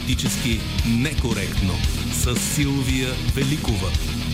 Политически некоректно с Силвия Великова.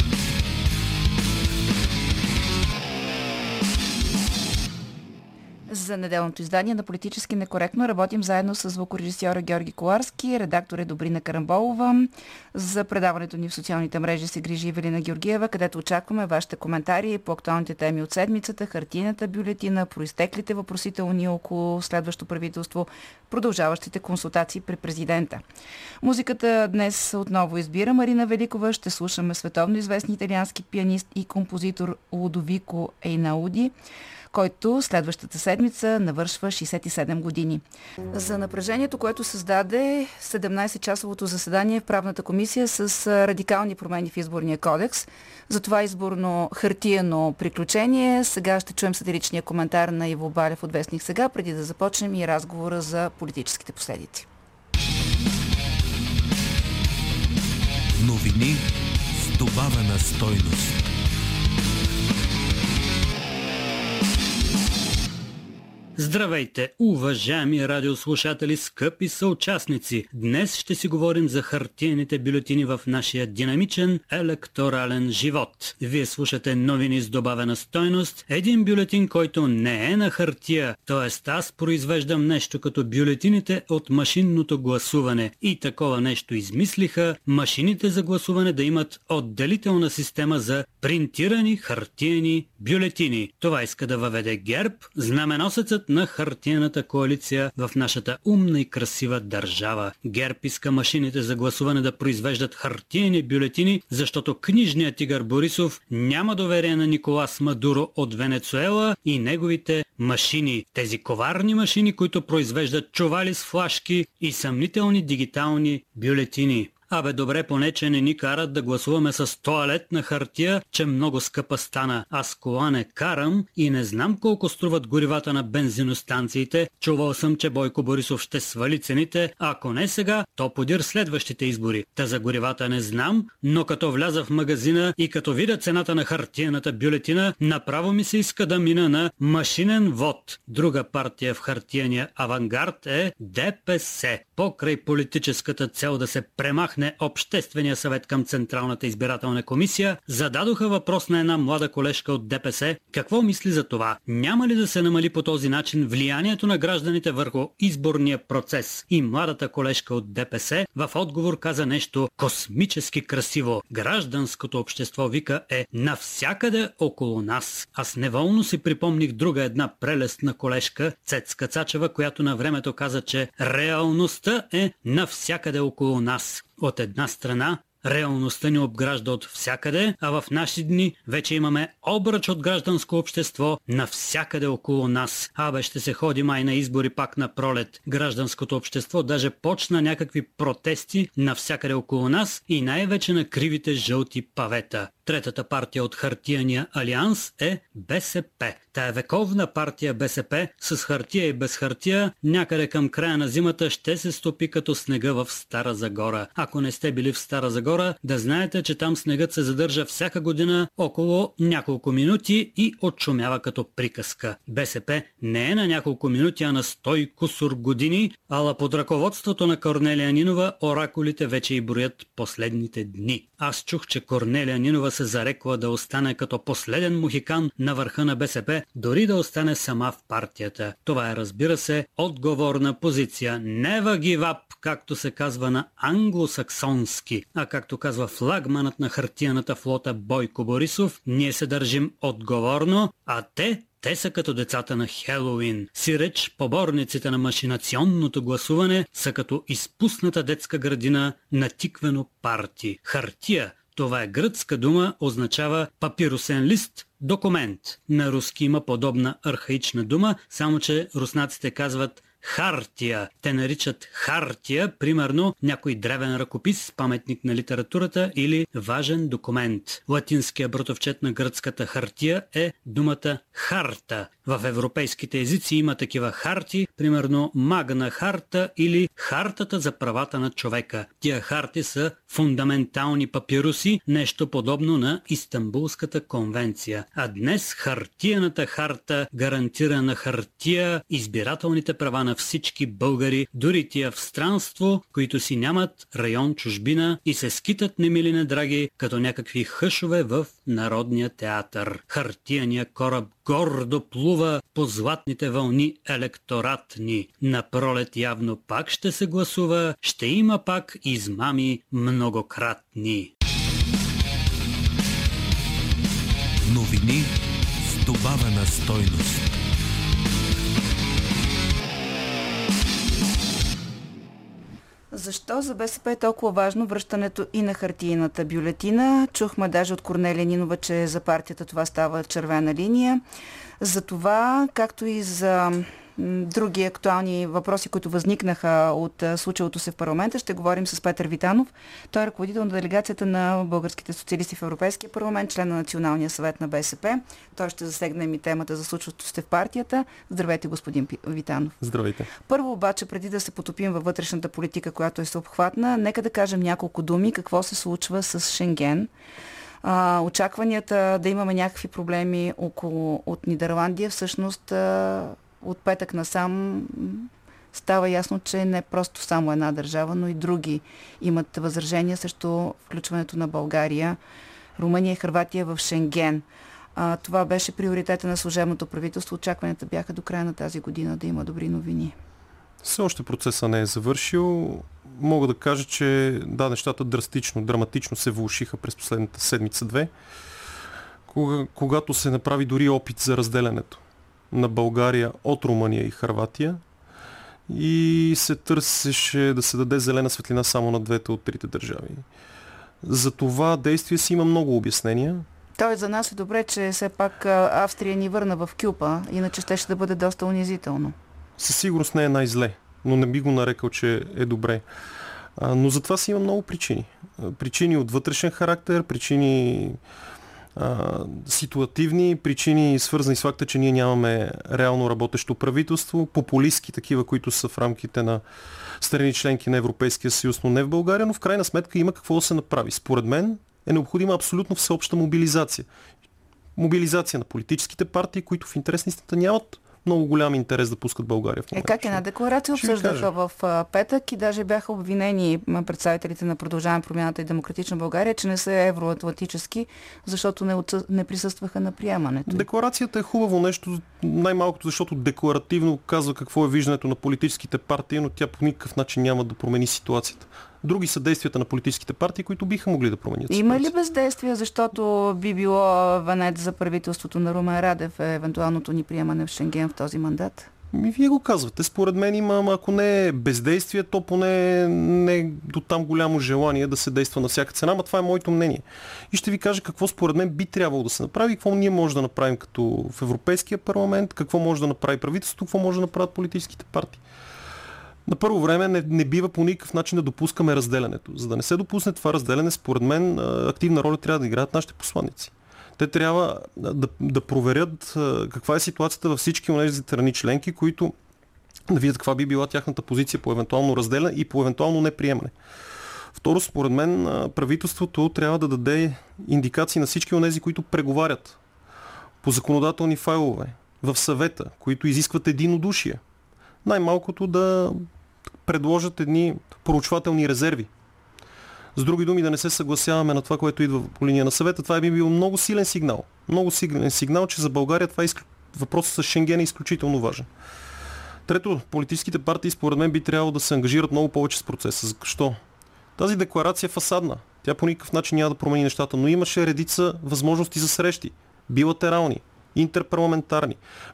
За неделното издание на Политически некоректно работим заедно с звукорежисьора Георги Коларски, редактор е Добрина Карамболова. За предаването ни в социалните мрежи се грижи Евелина Георгиева, където очакваме вашите коментари по актуалните теми от седмицата, хартийната бюлетина, произтеклите въпросителни около следващо правителство, продължаващите консултации при президента. Музиката днес отново избира Марина Великова. Ще слушаме световно известни италиански пианист и композитор Лудовико Ейнауди, който следващата седмица навършва 67 години. За напрежението, което създаде 17-часовото заседание в правната комисия с радикални промени в изборния кодекс, за това изборно хартиено приключение, сега ще чуем сатиричния коментар на Иво Балев от Вестник Сега, преди да започнем и разговора за политическите последици. Новини с добавена стойност. Здравейте, уважаеми радиослушатели, скъпи съучастници! Днес ще си говорим за хартиените бюлетини в нашия динамичен електорален живот. Вие слушате новини с добавена стойност, един бюлетин, който не е на хартия, т.е. аз произвеждам нещо като бюлетините от машинното гласуване и такова нещо измислиха машините за гласуване да имат отделителна система за принтирани хартиени бюлетини. Това иска да въведе ГЕРБ, знаменосецът на хартиената коалиция в нашата умна и красива държава. ГЕРБ иска машините за гласуване да произвеждат хартиени бюлетини, защото книжният тигър Борисов няма доверие на Николас Мадуро от Венецуела и неговите машини. Тези коварни машини, които произвеждат чували с флашки и съмнителни дигитални бюлетини. Абе добре, поне че не ни карат да гласуваме с тоалетна хартия, че много скъпа стана. Аз кола не карам и не знам колко струват горивата на бензиностанциите. Чувал съм, че Бойко Борисов ще свали цените, ако не сега, то подир следващите избори. Та за горивата не знам, но като вляза в магазина и като видя цената на хартиената бюлетина, направо ми се иска да мина на машинен вод. Друга партия в хартияния авангард е ДПС. Покрай политическата цел да се премахне Обществения съвет към Централната избирателна комисия, зададоха въпрос на една млада колежка от ДПС. Какво мисли за това? Няма ли да се намали по този начин влиянието на гражданите върху изборния процес? И младата колежка от ДПС в отговор каза нещо космически красиво. Гражданското общество, вика, е навсякъде около нас. Аз неволно си припомних друга една прелестна колежка, Цецка Цачева, която на времето каза, че реалността е навсякъде около нас. От една страна, реалността ни обгражда от всякъде, а в наши дни вече имаме обръч от гражданско общество навсякъде около нас. Абе ще се ходи май на избори пак на пролет. Гражданското общество даже почна някакви протести навсякъде около нас и най-вече на кривите жълти павета. Третата партия от хартияния алианс е БСП. Тая вековна партия БСП с хартия и без хартия някъде към края на зимата ще се стопи като снега в Стара Загора. Ако не сте били в Стара Загора, да знаете, че там снегът се задържа всяка година около няколко минути и отшумява като приказка. БСП не е на няколко минути, а на 100 кусур години, ала под ръководството на Корнелия Нинова оракулите вече и броят последните дни. Аз чух, че Корнелия Нинова се зарекла да остане като последен мухикан на върха на БСП, дори да остане сама в партията. Това е, разбира се, отговорна позиция. Never give up, както се казва на англосаксонски. А както казва флагманът на хартияната флота Бойко Борисов, ние се държим отговорно, а те са като децата на Хелоуин. Сиреч, поборниците на машинационното гласуване са като изпусната детска градина на тиквено парти. Хартия, това е гръцка дума, означава папирусен лист, документ. На руски има подобна архаична дума, само че руснаците казват хартия. Те наричат хартия, примерно, някой древен ръкопис, паметник на литературата или важен документ. Латинският братовчет на гръцката хартия е думата харта. В европейските езици има такива харти, примерно Магна харта или Хартата за правата на човека. Тия харти са фундаментални папируси, нещо подобно на Истанбулската конвенция. А днес хартияната харта гарантира на хартия избирателните права на на всички българи, дори тия в странство, които си нямат район чужбина и се скитат немили недраги, като някакви хъшове в Народния театър. Хартияния кораб гордо плува по златните вълни електоратни. На пролет явно пак ще се гласува, ще има пак измами многократни. Новини с добавена стойност. Защо за БСП е толкова важно връщането и на хартийната бюлетина? Чухме даже от Корнелия Нинова, че за партията това става червена линия. За това, както и за други актуални въпроси, които възникнаха от случилото се в парламента, ще говорим с Петър Витанов. Той е ръководител на делегацията на българските социалисти в Европейския парламент, член на Националния съвет на БСП. Той ще засегне и темата за случващото се в партията. Здравейте, господин Витанов. Здравейте. Първо обаче, преди да се потопим във вътрешната политика, която е съобхватна, нека да кажем няколко думи какво се случва с Шенген. Очакванията да имаме някакви проблеми от Нидерландия всъщност от петък насам става ясно, че не просто само една държава, но и други имат възражения срещу включването на България, Румъния и Хърватия в Шенген. Това беше приоритета на служебното правителство. Очакванията бяха до края на тази година да има добри новини. Все още процеса не е завършил. Мога да кажа, че нещата драматично се влошиха през последната седмица-две, когато се направи дори опит за разделянето на България от Румъния и Хърватия и се търсеше да се даде зелена светлина само на двете от трите държави. За това действие си има много обяснения. Той за нас е добре, че все пак Австрия ни върна в кюпа, иначе ще да бъде доста унизително. Със сигурност не е най-зле, но не би го нарекал, че е добре. Но за това си има много причини. Причини от вътрешен характер, причини ситуативни, причини свързани с факта, че ние нямаме реално работещо правителство, популистки такива, които са в рамките на страни членки на Европейския съюз, но не в България, но в крайна сметка има какво да се направи. Според мен е необходима абсолютно всеобща мобилизация. Мобилизация на политическите партии, които в интерес на истината нямат много голям интерес да пускат България в момента. Как една декларация обсъждаха в петък и даже бяха обвинени представителите на Продължаваме промяната и Демократична България, че не са евроатлантически, защото не присъстваха на приемането. Декларацията е хубаво нещо, най-малкото защото декларативно казва какво е виждането на политическите партии, но тя по никакъв начин няма да промени ситуацията. Други са действията на политическите партии, които биха могли да променят ситуацията. Има ли бездействие, защото би било венец за правителството на Румен Радев, евентуалното ни приемане в Шенген в този мандат? Вие го казвате. Според мен има, ако не е бездействие, то поне не до там голямо желание да се действа на всяка цена, но това е моето мнение. И ще ви кажа какво според мен би трябвало да се направи, какво ние може да направим като в Европейския парламент, какво може да направи правителството, какво може да направят политическите партии. На първо време не бива по никакъв начин да допускаме разделянето. За да не се допусне това разделяне, според мен активна роля трябва да играят нашите посланици. Те трябва да проверят каква е ситуацията във всички онези страни членки, които да видят каква би била тяхната позиция по евентуално разделяне и по евентуално неприемане. Второ, според мен правителството трябва да даде индикации на всички онези, които преговарят по законодателни файлове в съвета, които изискват единодушие. Най-малкото да предложат едни проучвателни резерви. С други думи, да не се съгласяваме на това, което идва по линия на съвета. Това би бил много силен сигнал. Много силен сигнал, че за България въпросът с Шенген е изключително важен. Трето, политическите партии според мен би трябвало да се ангажират много повече с процеса. Защо? Тази декларация е фасадна. Тя по никакъв начин няма да промени нещата, но имаше редица възможности за срещи. Билатерални, интерпарламентарни.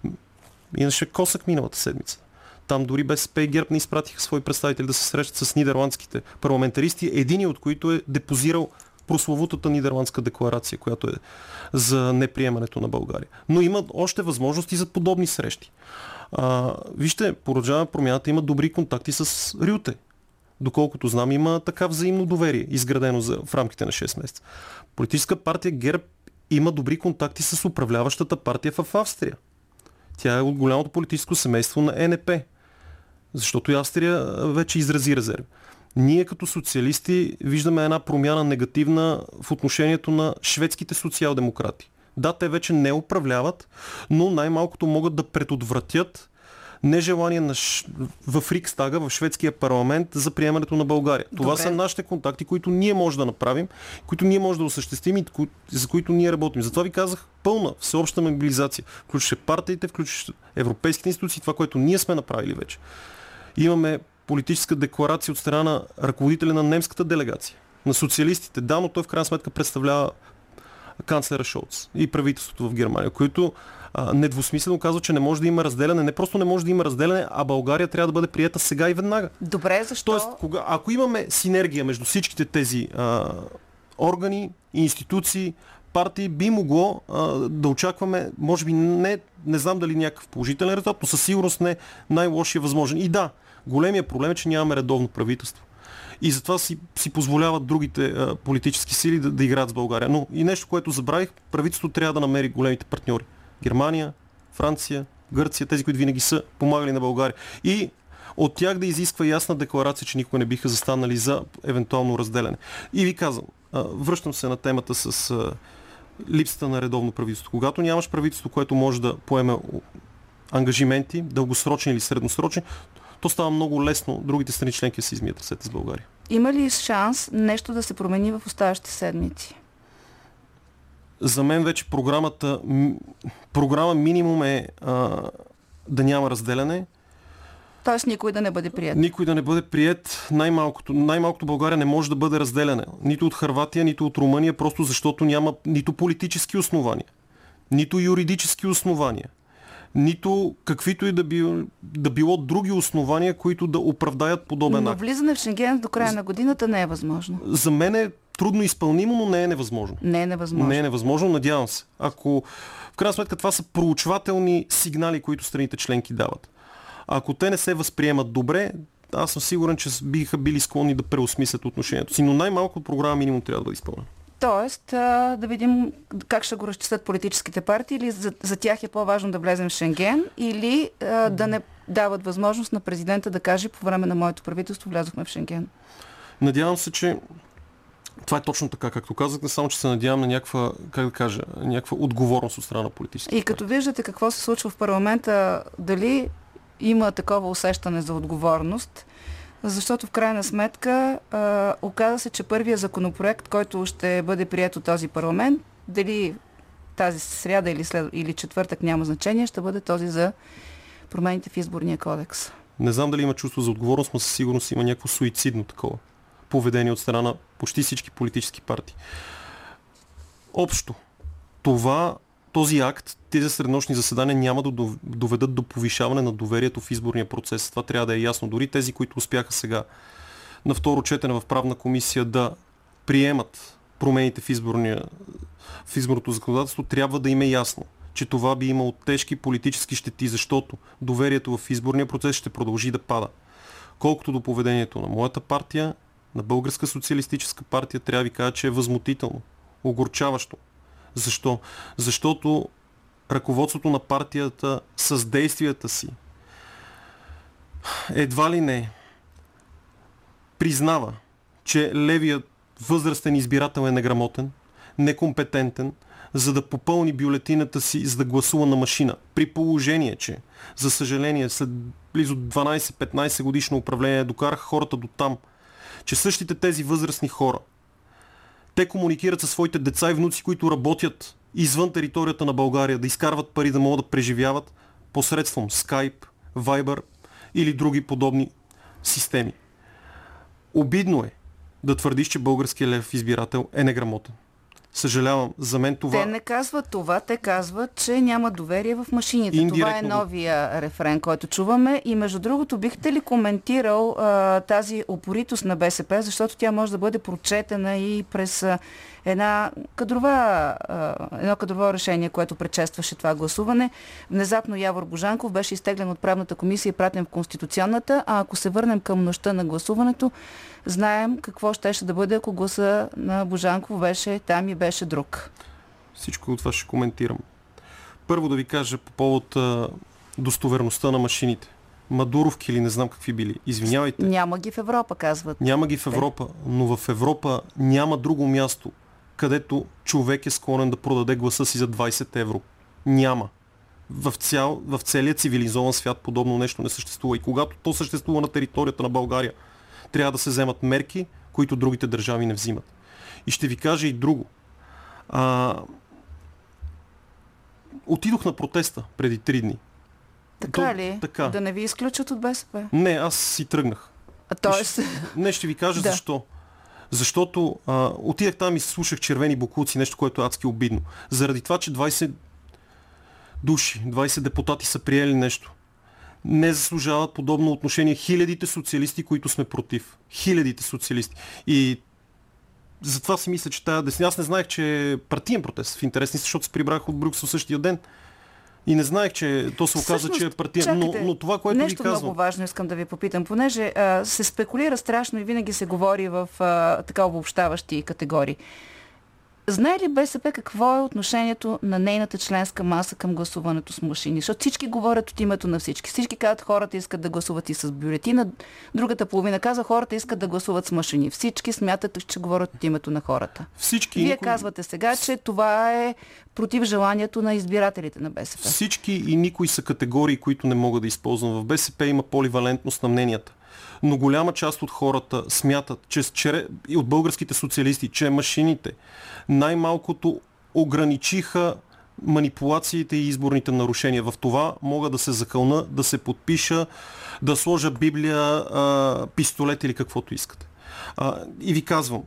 Имаше Косък миналата седмица. Там дори БСП и ГЕРБ не изпратиха свои представители да се срещат с нидерландските парламентаристи, един от които е депозирал прословутата нидерландска декларация, която е за неприемането на България. Но има още възможности за подобни срещи. Вижте, Продължаваме промяната има добри контакти с Рюте. Доколкото знам, има така взаимно доверие, изградено в рамките на 6 месеца. Политическа партия ГЕРБ има добри контакти с управляващата партия в Австрия. Тя е от голямото политическо семейство на ЕНП. Защото и Австрия вече изрази резерви. Ние като социалисти виждаме една промяна негативна в отношението на шведските социал-демократи. Да, те вече не управляват, но най-малкото могат да предотвратят нежелание в Рикстага, в шведския парламент за приемането на България. Това Добре. са нашите контакти, които ние може да направим, които ние може да осъществим и за които ние работим. Затова ви казах пълна всеобща мобилизация. Включваше партиите, включваше европейските институции, това, което ние сме направили вече. Имаме политическа декларация от страна на ръководителя на немската делегация, на социалистите. Да, но той в крайна сметка представлява канцлера Шолц и правителството в Германия, които недвусмислено казва, че не може да има разделяне. Не просто не може да има разделяне, а България трябва да бъде приета сега и веднага. Добре, защо? Тоест, ако имаме синергия между всичките тези органи, институции, партии, би могло да очакваме, може би не знам дали някакъв положителен резултат, но със сигурност не най-лошия възможен. И да, големия проблем е, че нямаме редовно правителство. И затова си позволяват другите политически сили да играят с България. Но и нещо, което забравих, правителството трябва да намери големите партньори. Германия, Франция, Гърция, тези, които винаги са помагали на България. И от тях да изисква ясна декларация, че никога не биха застанали за евентуално разделяне. И ви казвам, връщам се на темата с липсата на редовно правителство. Когато нямаш правителство, което може да поеме ангажименти, дългосрочни или средносрочни, то става много лесно другите страни членки да се измият ръцете с България. Има ли шанс нещо да се промени в оставащите седмици? За мен вече програма минимум е да няма разделяне. Тоест никой да не бъде приет. Никой да не бъде приет. Най-малкото България не може да бъде разделяне. Нито от Хърватия, нито от Румъния, просто защото няма нито политически основания, нито юридически основания, нито каквито и да било други основания, които да оправдаят подобен акт. Но влизане в Шенген до края на годината не е възможно. За мен е трудно изпълнимо, но не е невъзможно. Не е невъзможно. Не е невъзможно, надявам се. Ако в крайна сметка това са проучвателни сигнали, които страните членки дават. Ако те не се възприемат добре, аз съм сигурен, че биха били склонни да преосмислят отношението си. Но най-малко програма минимум трябва да бъде изпълнена. Тоест, да видим как ще го разчистят политическите партии, или за тях е по-важно да влезем в Шенген, или да не дават възможност на президента да каже: по време на моето правителство влязохме в Шенген. Надявам се, че това е точно така, както казах, не само, че се надявам на някаква отговорност от страна на политическите. И като виждате какво се случва в парламента, дали има такова усещане за отговорност, защото в крайна сметка оказа се, че първият законопроект, който ще бъде приет от този парламент, дали тази сряда или четвъртък, няма значение, ще бъде този за промените в изборния кодекс. Не знам дали има чувство за отговорност, но със сигурност има някакво суицидно такова поведение от страна на почти всички политически партии. Общо, този акт, тези среднощни заседания няма да доведат до повишаване на доверието в изборния процес. Това трябва да е ясно. Дори тези, които успяха сега на второ четене в правна комисия да приемат промените в изборното законодателство, трябва да им е ясно, че това би имало тежки политически щети, защото доверието в изборния процес ще продължи да пада. Колкото до поведението на моята партия, на Българска социалистическа партия, трябва да ви кажа, че е възмутително, огорчаващо. Защо? Защото ръководството на партията с действията си едва ли не признава, че левият възрастен избирател е неграмотен, некомпетентен, за да попълни бюлетината си, за да гласува на машина. При положение, че, за съжаление, след близо 12-15 годишно управление докараха хората до там, че същите тези възрастни хора, те комуникират със своите деца и внуци, които работят извън територията на България, да изкарват пари, да могат да преживяват посредством Skype, Viber или други подобни системи. Обидно е да твърдиш, че българският лев избирател е неграмотен. Съжалявам, за мен това... Те не казват това, те казват, че няма доверие в машините. Това е новия рефрен, който чуваме. И между другото, бихте ли коментирал тази упоритост на БСП, защото тя може да бъде прочетена и през едно кадрово решение, което предшестваше това гласуване. Внезапно Явор Божанков беше изтеглен от правната комисия и пратен в Конституционната, а ако се върнем към нощта на гласуването, знаем какво щеше да бъде, ако гласа на Божанков беше там и беше друг. Всичко от това ще коментирам. Първо да ви кажа по повод достоверността на машините. Мадуровки или не знам какви били. Извинявайте. Няма ги в Европа, казват. Няма ги в Европа, но в Европа няма друго място, където човек е склонен да продаде гласа си за 20 евро. Няма. В целия цивилизован свят подобно нещо не съществува. И когато то съществува на територията на България, трябва да се вземат мерки, които другите държави не взимат. И ще ви кажа и друго. Отидох на протеста преди 3 дни. Така ли? Така. Да не ви изключат от БСП? Не, аз си тръгнах. Не, ще ви кажа защо. Защото отидах там и слушах червени боклуци, нещо, което е адски обидно. Заради това, че 20 души, 20 депутати са приели нещо. Не заслужават подобно отношение хилядите социалисти, които сме против. Хилядите социалисти. И затова си мисля, че тая десни. Аз не знаех, че е партиен протест в интересни, защото се прибрах от Брюксел същия ден. И не знаех, че то се оказа, че е партиен. Но това, което ви казвам... Нещо много важно искам да ви попитам, понеже се спекулира страшно и винаги се говори в така обобщаващи категории. Знае ли БСП какво е отношението на нейната членска маса към гласуването с машини? Защото всички говорят от името на всички. Всички казват, хората искат да гласуват и с бюлетина. Другата половина казва, хората искат да гласуват с машини. Всички смятат, че говорят от името на хората. Вие казвате сега, че това е против желанието на избирателите на БСП. Всички и никой са категории, които не могат да използвам. В БСП има поливалентност на мненията. Но голяма част от хората смятат, че и от българските социалисти, че машините най-малкото ограничиха манипулациите и изборните нарушения. В това мога да се закълна, да се подпиша, да сложа Библия, пистолет или каквото искате. И ви казвам,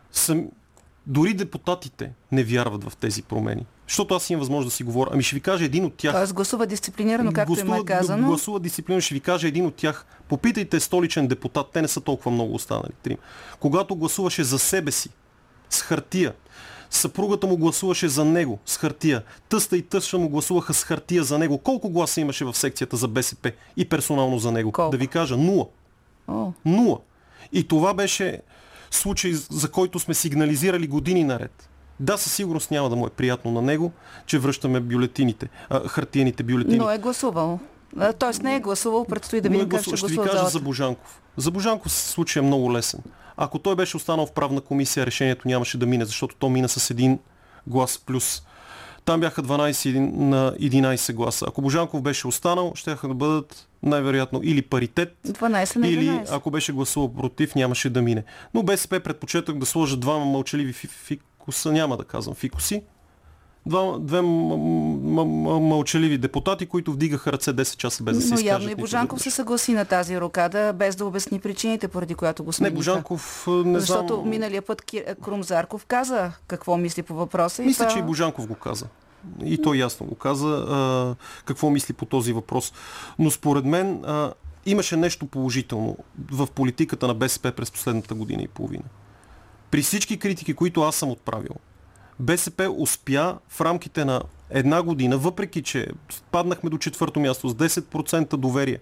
дори депутатите не вярват в тези промени. Защото аз имам възможност да си говоря. Ами ще ви кажа един от тях. Тоест гласува дисциплинирано, както им е казано. Гласува дисциплинирано. Ще ви кажа един от тях. Попитайте столичен депутат. Те не са толкова много останали. 3. Когато гласуваше за себе си с хартия, съпругата му гласуваше за него с хартия. Тъста и тъща му гласуваха с хартия за него. Колко гласа имаше в секцията за БСП и персонално за него? Колко? Да ви кажа, 0. 0. И това беше случай, за който сме сигнализирали години наред. Да, със сигурност няма да му е приятно на него, че връщаме бюлетините, хартиените бюлетини. Но е гласувал. Тоест не е гласувал, предстои да видим как ще гласува. Ще ви кажа за Божанков. За Божанков случай е много лесен. Ако той беше останал в правна комисия, решението нямаше да мине, защото то мина с един глас плюс. Там бяха 12 на 11 гласа. Ако Божанков беше останал, щяха да бъдат най-вероятно или паритет, 12 на 11. Или ако беше гласувал против, нямаше да мине. Но БСП предпочетах да сложа двама мълчаливи фикуса, няма да казвам фикуси, две мълчаливи депутати, които вдигаха ръце 10 часа без да се изкажат. Но явно и Божанков се съгласи на тази рокада, без да обясни причините, поради която го смениха. Не, Божанков не знам... Защото миналия път Крум Зарков каза какво мисли по въпроса. Мисля, че и Божанков го каза. И той ясно го каза какво мисли по този въпрос. Но според мен имаше нещо положително в политиката на БСП през последната година и половина. При всички критики, които аз съм отправил, БСП успя в рамките на една година, въпреки че паднахме до 4-то място с 10% доверие,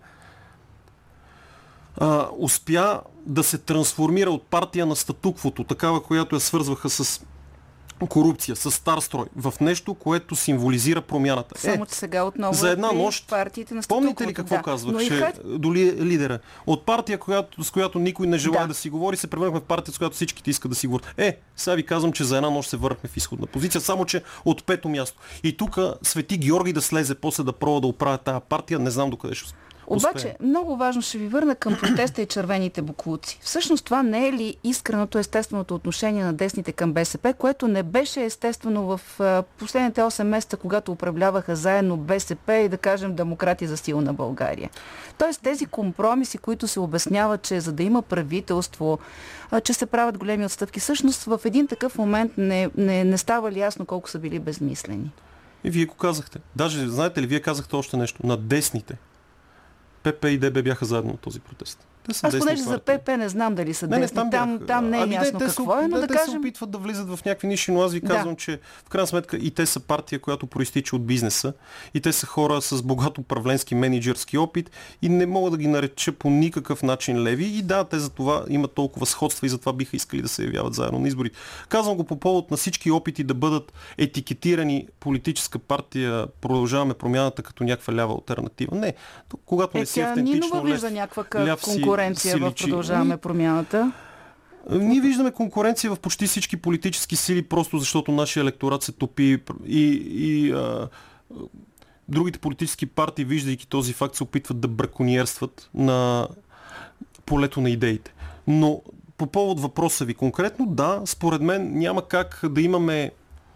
успя да се трансформира от партия на статуквото, такава, която я свързваха с корупция, с стар строй, в нещо, което символизира промяната. Само че сега отново за една нощ, партиите на статуквото. помните ли какво казвах, доли лидера? От партия, с която никой не желая да си говори, се превърнахме в партия, с която всичките искат да си говорят. Сега ви казвам, че за една нощ се върнахме в изходна позиция, само че от 5-то място. И тук Свети Георги да слезе после да пробва да оправя тая партия, не знам докъде ще Обаче, много важно, ще ви върна към протеста и червените боклуци. Всъщност това не е ли искреното, естественото отношение на десните към БСП, което не беше естествено в последните 8 месеца, когато управляваха заедно БСП и, да кажем, Демократи за силна България? Тоест тези компромиси, които се обясняват, че за да има правителство, че се правят големи отстъпки, всъщност в един такъв момент не става ли ясно колко са били безмислени? И вие го казахте. Даже, знаете ли, вие казахте още нещо. На десните. ПП и ДБ бяха заедно от този протест. Аз понеже за ПП не знам дали са десни. Там не е ясно какво е, но да кажем... Те се опитват да влизат в някакви ниши, но аз ви казвам, че в крайна сметка и те са партия, която проистича от бизнеса, и те са хора с богат управленски менеджерски опит и не мога да ги нареча по никакъв начин леви. И да, те за това имат толкова сходства и затова биха искали да се явяват заедно на изборите. Казвам го по повод на всички опити да бъдат етикетирани политическа партия, продължаваме промяната като някаква лява алтернатива. Не, когато не си автентично някаква конкуренция в продължаваме промяната. Ние виждаме конкуренция в почти всички политически сили, просто защото нашия електорат се топи и другите политически партии, виждайки този факт, се опитват да браконьерстват на полето на идеите. Но по повод въпроса ви конкретно, да, според мен няма как да имаме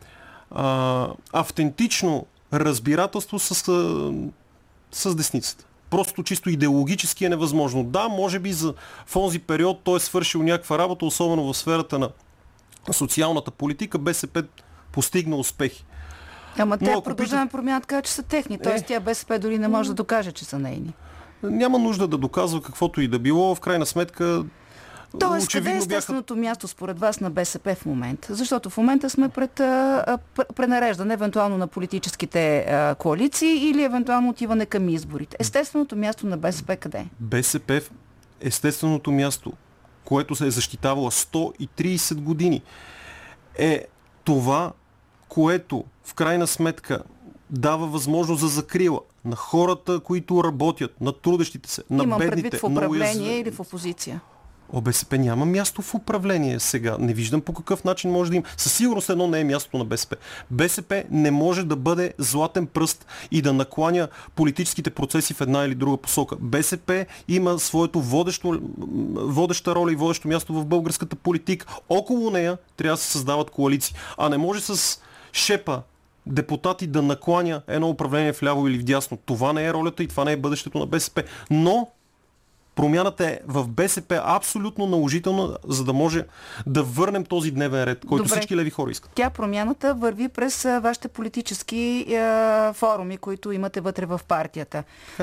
автентично разбирателство с десницата. Просто чисто идеологически е невъзможно. Да, може би в онзи период той е свършил някаква работа, особено в сферата на социалната политика, БСП постигна успехи. Ама те продължаваме промяната, така че са техни. Тоест тя БСП дори не може да докаже, че са нейни. Няма нужда да доказва каквото и да било. В крайна сметка тоест, къде е естественото място според вас на БСП в момента? Защото в момента сме пред пренареждане евентуално на политическите коалиции или евентуално отиване към изборите. Естественото място на БСП къде е? БСП, естественото място, което се е защитавало 130 години, е това, което в крайна сметка дава възможност за закрила на хората, които работят, на трудещите се, на имам бедните. Предвид в управление или в опозиция? БСП няма място в управление сега. Не виждам по какъв начин може да има. Със сигурност едно не е мястото на БСП. БСП не може да бъде златен пръст и да накланя политическите процеси в една или друга посока. БСП има своето водеща роля и водещо място в българската политика. Около нея трябва да се създават коалиции. А не може с шепа депутати да накланя едно управление вляво или вдясно. Това не е ролята и това не е бъдещето на БСП. Но промяната е в БСП абсолютно наложителна, за да може да върнем този дневен ред, който всички леви хора искат. Тя промяната върви през вашите политически форуми, които имате вътре в партията.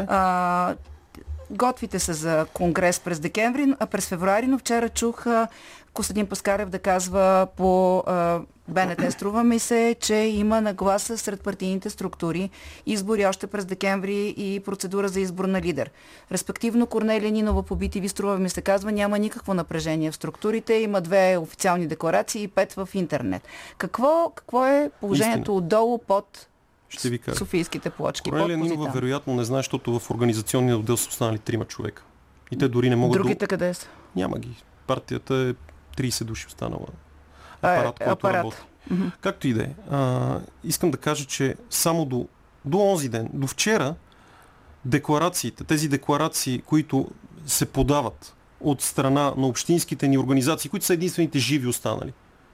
Готвите се за конгрес през февруари, но вчера чух Костадин Паскарев да казва по БНТ, струва ми се, че има нагласа сред партийните структури, избори още през декември и процедура за избор на лидер. Респективно Корнелия Нинова по BTV, струва ми се, казва, няма никакво напрежение в структурите, има 2 официални декларации и 5 в интернет. Какво е положението отдолу под софийските плочки? Корнелия Нинова вероятно не знае, защото в организационния отдел са останали 3 човека. И те дори не могат Другите къде са? Няма ги. Партията е 30 души останала. Апарат, който работи. Както и да е. Искам да кажа, че само до онзи ден, до вчера, тези декларации, които се подават от страна на общинските ни организации, които са единствените живи останали,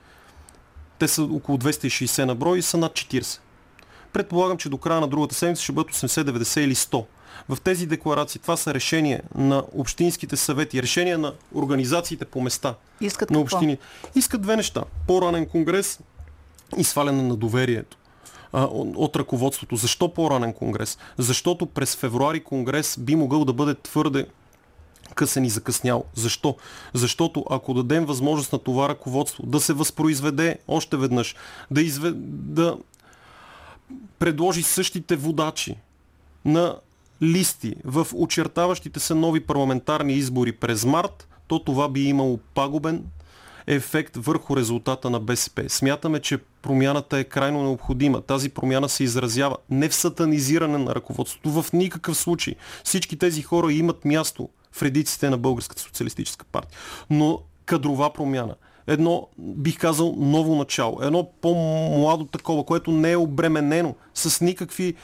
те са около 260 на брой и са над 40. Предполагам, че до края на другата седмица ще бъдат 80, 90 или 100. В тези декларации, това са решения на общинските съвети, решения на организациите по места. Искат на общини. Искат 2 неща. По-ранен конгрес и сваляне на доверието от ръководството. Защо по-ранен конгрес? Защото през февруари конгрес би могъл да бъде твърде късен и закъснял. Защо? Защото ако дадем възможност на това ръководство да се възпроизведе още веднъж, да предложи същите водачи на листи в очертаващите се нови парламентарни избори през март, то това би имало пагубен ефект върху резултата на БСП. Смятаме, че промяната е крайно необходима. Тази промяна се изразява не в сатанизиране на ръководството, в никакъв случай. Всички тези хора имат място в редиците на Българската социалистическа партия. Но кадрова промяна. Едно, бих казал, ново начало. Едно по-младо такова, което не е обременено с никакви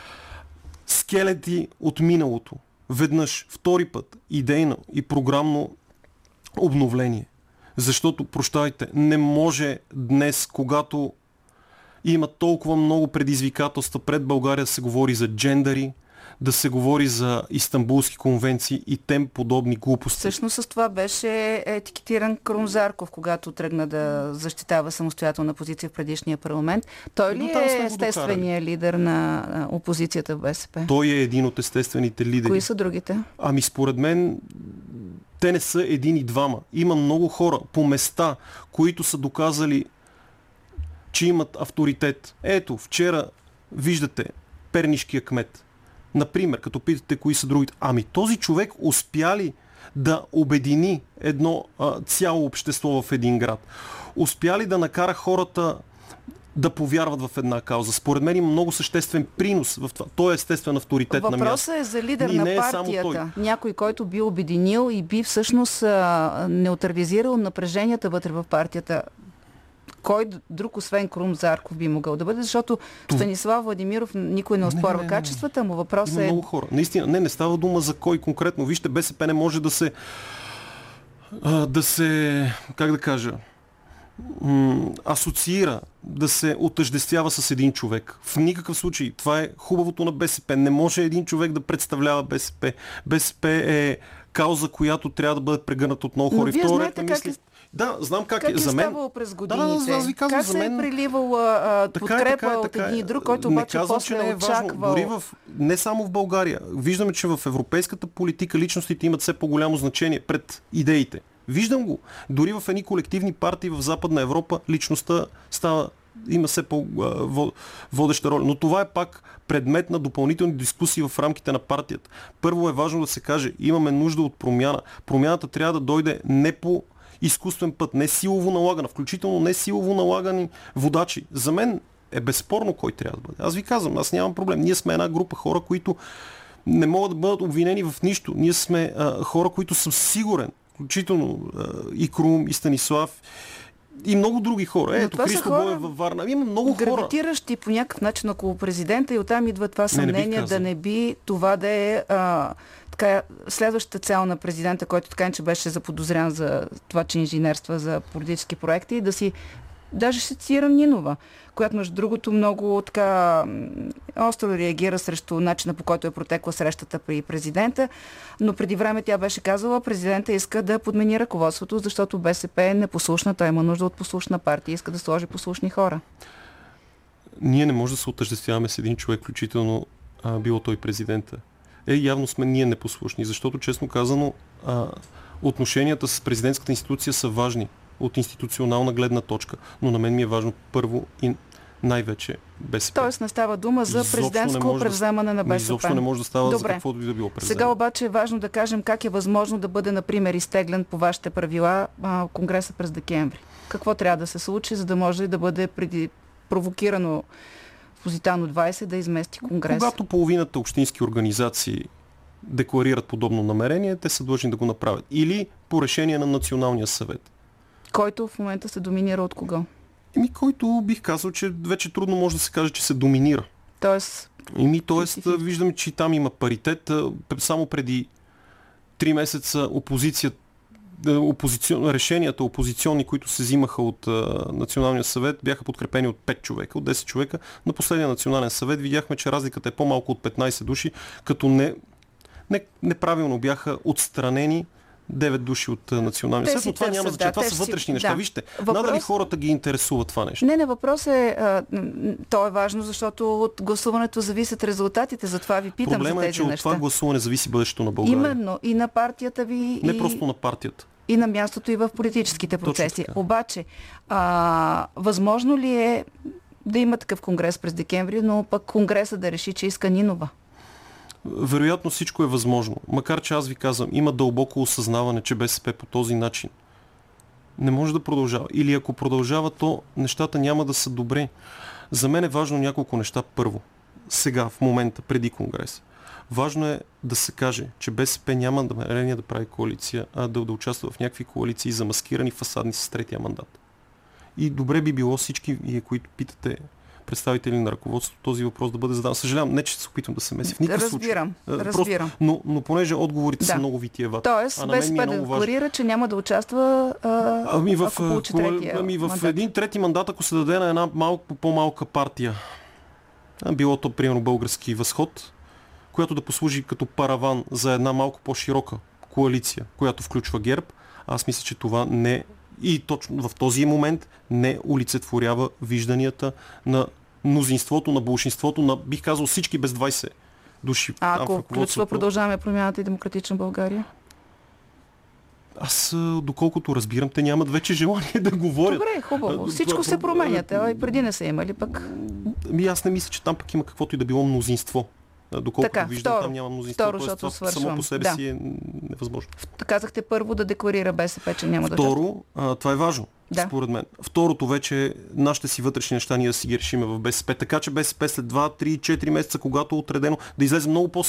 скелети от миналото. Веднъж, втори път, идейно и програмно обновление. Защото, прощавайте, не може днес, когато има толкова много предизвикателства пред България, да се говори за джендари, да се говори за Истанбулски конвенции и тем подобни глупости. Всъщност с това беше етикетиран Крум Зарков, когато тръгна да защитава самостоятелна позиция в предишния парламент. Той ли е естественият лидер на опозицията в БСП? Той е един от естествените лидери. Кои са другите? Ами според мен те не са един и двама. Има много хора по места, които са доказали, че имат авторитет. Ето, вчера виждате пернишкия кмет. Например, като питате кои са другите. Ами този човек успя ли да обедини едно цяло общество в един град? Успя ли да накара хората да повярват в една кауза? Според мен има много съществен принос в това. Той е естествен авторитет на място. Въпросът е за лидер на партията. Някой, който би обединил и би всъщност неутрализирал напреженията вътре в партията. Кой друг, освен Крум Зарков, би могъл да бъде? Защото Станислав Владимиров никой не оспорва качествата, му въпросът Има е... много хора. Наистина, не става дума за кой конкретно. Вижте, БСП не може да се как да кажа, асоциира, да се отъждествява с един човек. В никакъв случай. Това е хубавото на БСП. Не може един човек да представлява БСП. БСП е кауза, която трябва да бъде прегърната от много хора. Но вие знаете как е... Да, знам как е за мен. ставало през годините? Да, аз ви казвам, как за се мен... е преливала подкрепа от един и друг, който обаче после е очаквал? Дори не само в България. Виждаме, че в европейската политика личностите имат все по-голямо значение пред идеите. Виждам го. Дори в едни колективни партии в Западна Европа личността има все по-водеща роля. Но това е пак предмет на допълнителни дискусии в рамките на партията. Първо е важно да се каже, имаме нужда от промяна. Промяната трябва да дойде не по изкуствен път, не силово налагана, включително не силово налагани водачи. За мен е безспорно кой трябва да бъде. Аз ви казвам, аз нямам проблем. Ние сме една група хора, които не могат да бъдат обвинени в нищо. Ние сме хора, които съм сигурен, включително и Крум, и Станислав, и много други хора. Ето, Христо Боев във Варна. Има много хора. Гравитиращи по някакъв начин около президента и оттам идва това съмнение да не би това да е следващата цел на президента, който така че беше заподозрян за това, че инженерства за политически проекти и да си даже ще цитирам Нинова, която между другото много така остро реагира срещу начина, по който е протекла срещата при президента, но преди време тя беше казала, президента иска да подмени ръководството, защото БСП е непослушна, той има нужда от послушна партия, иска да сложи послушни хора. Ние не можем да се отъждествяваме с един човек, включително било той президента. Явно сме ние непослушни, защото честно казано отношенията с президентската институция са важни от институционална гледна точка, но на мен ми е важно първо и най-вече БСП. Тоест не става дума за президентско превземане на БСП. Изобщо не може да става Добре. за каквото и да било превземане. Сега обаче е важно да кажем как е възможно да бъде, например, изтеглен по вашите правила Конгреса през декември. Какво трябва да се случи, за да може да бъде провокирано Позитано 20 да измести Конгрес? Когато половината общински организации декларират подобно намерение, те са длъжни да го направят. Или по решение на Националния съвет. Който в момента се доминира от кого? Който бих казал, че вече трудно може да се каже, че се доминира. Тоест, виждаме, че там има паритет. Само преди 3 месеца решенията опозиционни, които се взимаха от Националния съвет, бяха подкрепени от 5 човека, от 10 човека. На последния Национален съвет видяхме, че разликата е по-малко от 15 души, като неправилно бяха отстранени 9 души от Националния съвет, но това няма значение. Това са вътрешни неща. Вижте, надали хората ги интересува това нещо. Не, въпрос е, то е важно, защото от гласуването зависят резултатите, затова ви питам за тези неща. Проблема е, че от това гласуване зависи бъдещето на България. Именно, и на партията ви. Не просто на партията. И на мястото и в политическите процеси. Обаче, възможно ли е да има такъв конгрес през декември, но пък конгреса да реши, че иска Нинова? Вероятно всичко е възможно. Макар че аз ви казвам, има дълбоко осъзнаване, че БСП по този начин не може да продължава. Или ако продължава, то нещата няма да са добре. За мен е важно няколко неща първо. Сега, в момента, преди конгрес. Важно е да се каже, че БСП няма намерение да прави коалиция, а да участва в някакви коалиции замаскирани фасадни с третия мандат. И добре би било всички, които питате представители на ръководството, този въпрос да бъде задан. Съжалявам, не че се опитвам да се меси в никакъв случай. Разбирам. Но понеже отговорите са много витиевати. Тоест, БСП да декларира, че няма да участва, ако получи третия мандат. В един трети мандат, ако се даде на една по-малка партия, било то, примерно, Български възход, която да послужи като параван за една малко по-широка коалиция, която включва ГЕРБ, аз мисля, че това не и точно в този момент не олицетворява вижданията на мнозинството, на болшинството, на, бих казал, всички без 20 души. Ако включва Продължаваме промяната и Демократична България? Аз, доколкото разбирам, те нямат вече желание да говорят. Добре, хубаво. Всичко се променят. И преди не са имали пък. Аз не мисля, че там пък има каквото и да било мнозинство. Доколкото виждам, там няма мнозинство. Това само по себе си е невъзможно. Казахте първо да декларира БСП, че няма Второ, това е важно, според мен. Второто вече нашите си вътрешни неща ние да си ги решиме в БСП. Така че БСП след 2, 3, 4 месеца, когато е отредено, да излезе много по-силна.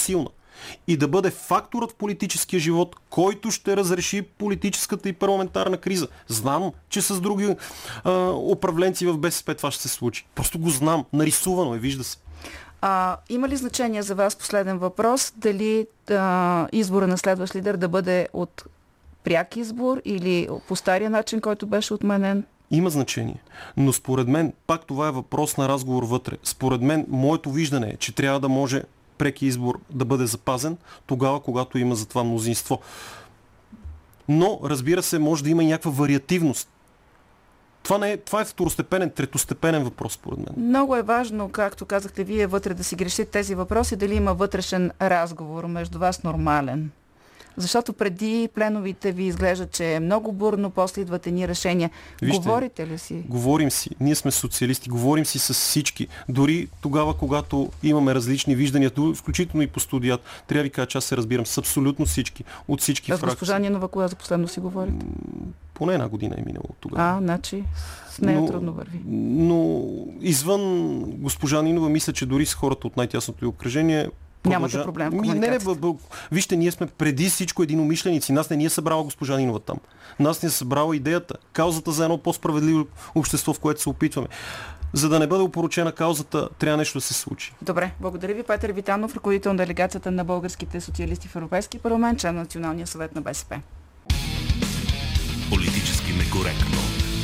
и да бъде факторът в политическия живот, който ще разреши политическата и парламентарна криза. Знам, че с други управленци в БСП това ще се случи. Просто го знам. Нарисувано е, вижда се. Има ли значение за вас, последен въпрос, дали избора на следващ лидер да бъде от пряк избор или по стария начин, който беше отменен? Има значение. Но според мен, пак това е въпрос на разговор вътре. Според мен, моето виждане е, че трябва да може преки избор да бъде запазен тогава, когато има за това мнозинство. Но, разбира се, може да има и някаква вариативност. Това е второстепенен, третостепенен въпрос, според мен. Много е важно, както казахте вие, вътре да си грешите тези въпроси, дали има вътрешен разговор между вас нормален. Защото преди пленовите ви изглежда, че е много бурно, после идват едни решения. Вижте, говорите ли си? Говорим си. Ние сме социалисти. Говорим си с всички. Дори тогава, когато имаме различни виждания, включително и по студият, трябва да ви кажа, че аз се разбирам с абсолютно всички. От всички фракции. С госпожа Нинова, кога за последно си говорите? Поне една година е минало тогава. Значи с нея трудно върви. Но извън госпожа Нинова, мисля, че дори с хората от най-тясното й обкръжение нямате проблем в комуникацията. Вижте, ние сме преди всичко единомишленици. Нас не ни е събрала госпожа Нинова там. Нас ни е събрала идеята, каузата за едно по-справедливо общество, в което се опитваме. За да не бъде опорочена каузата, трябва нещо да се случи. Добре, благодаря ви. Петър Витанов, ръководител на делегацията на българските социалисти в Европейски парламент, член на Националния съвет на БСП. Политически некоректно.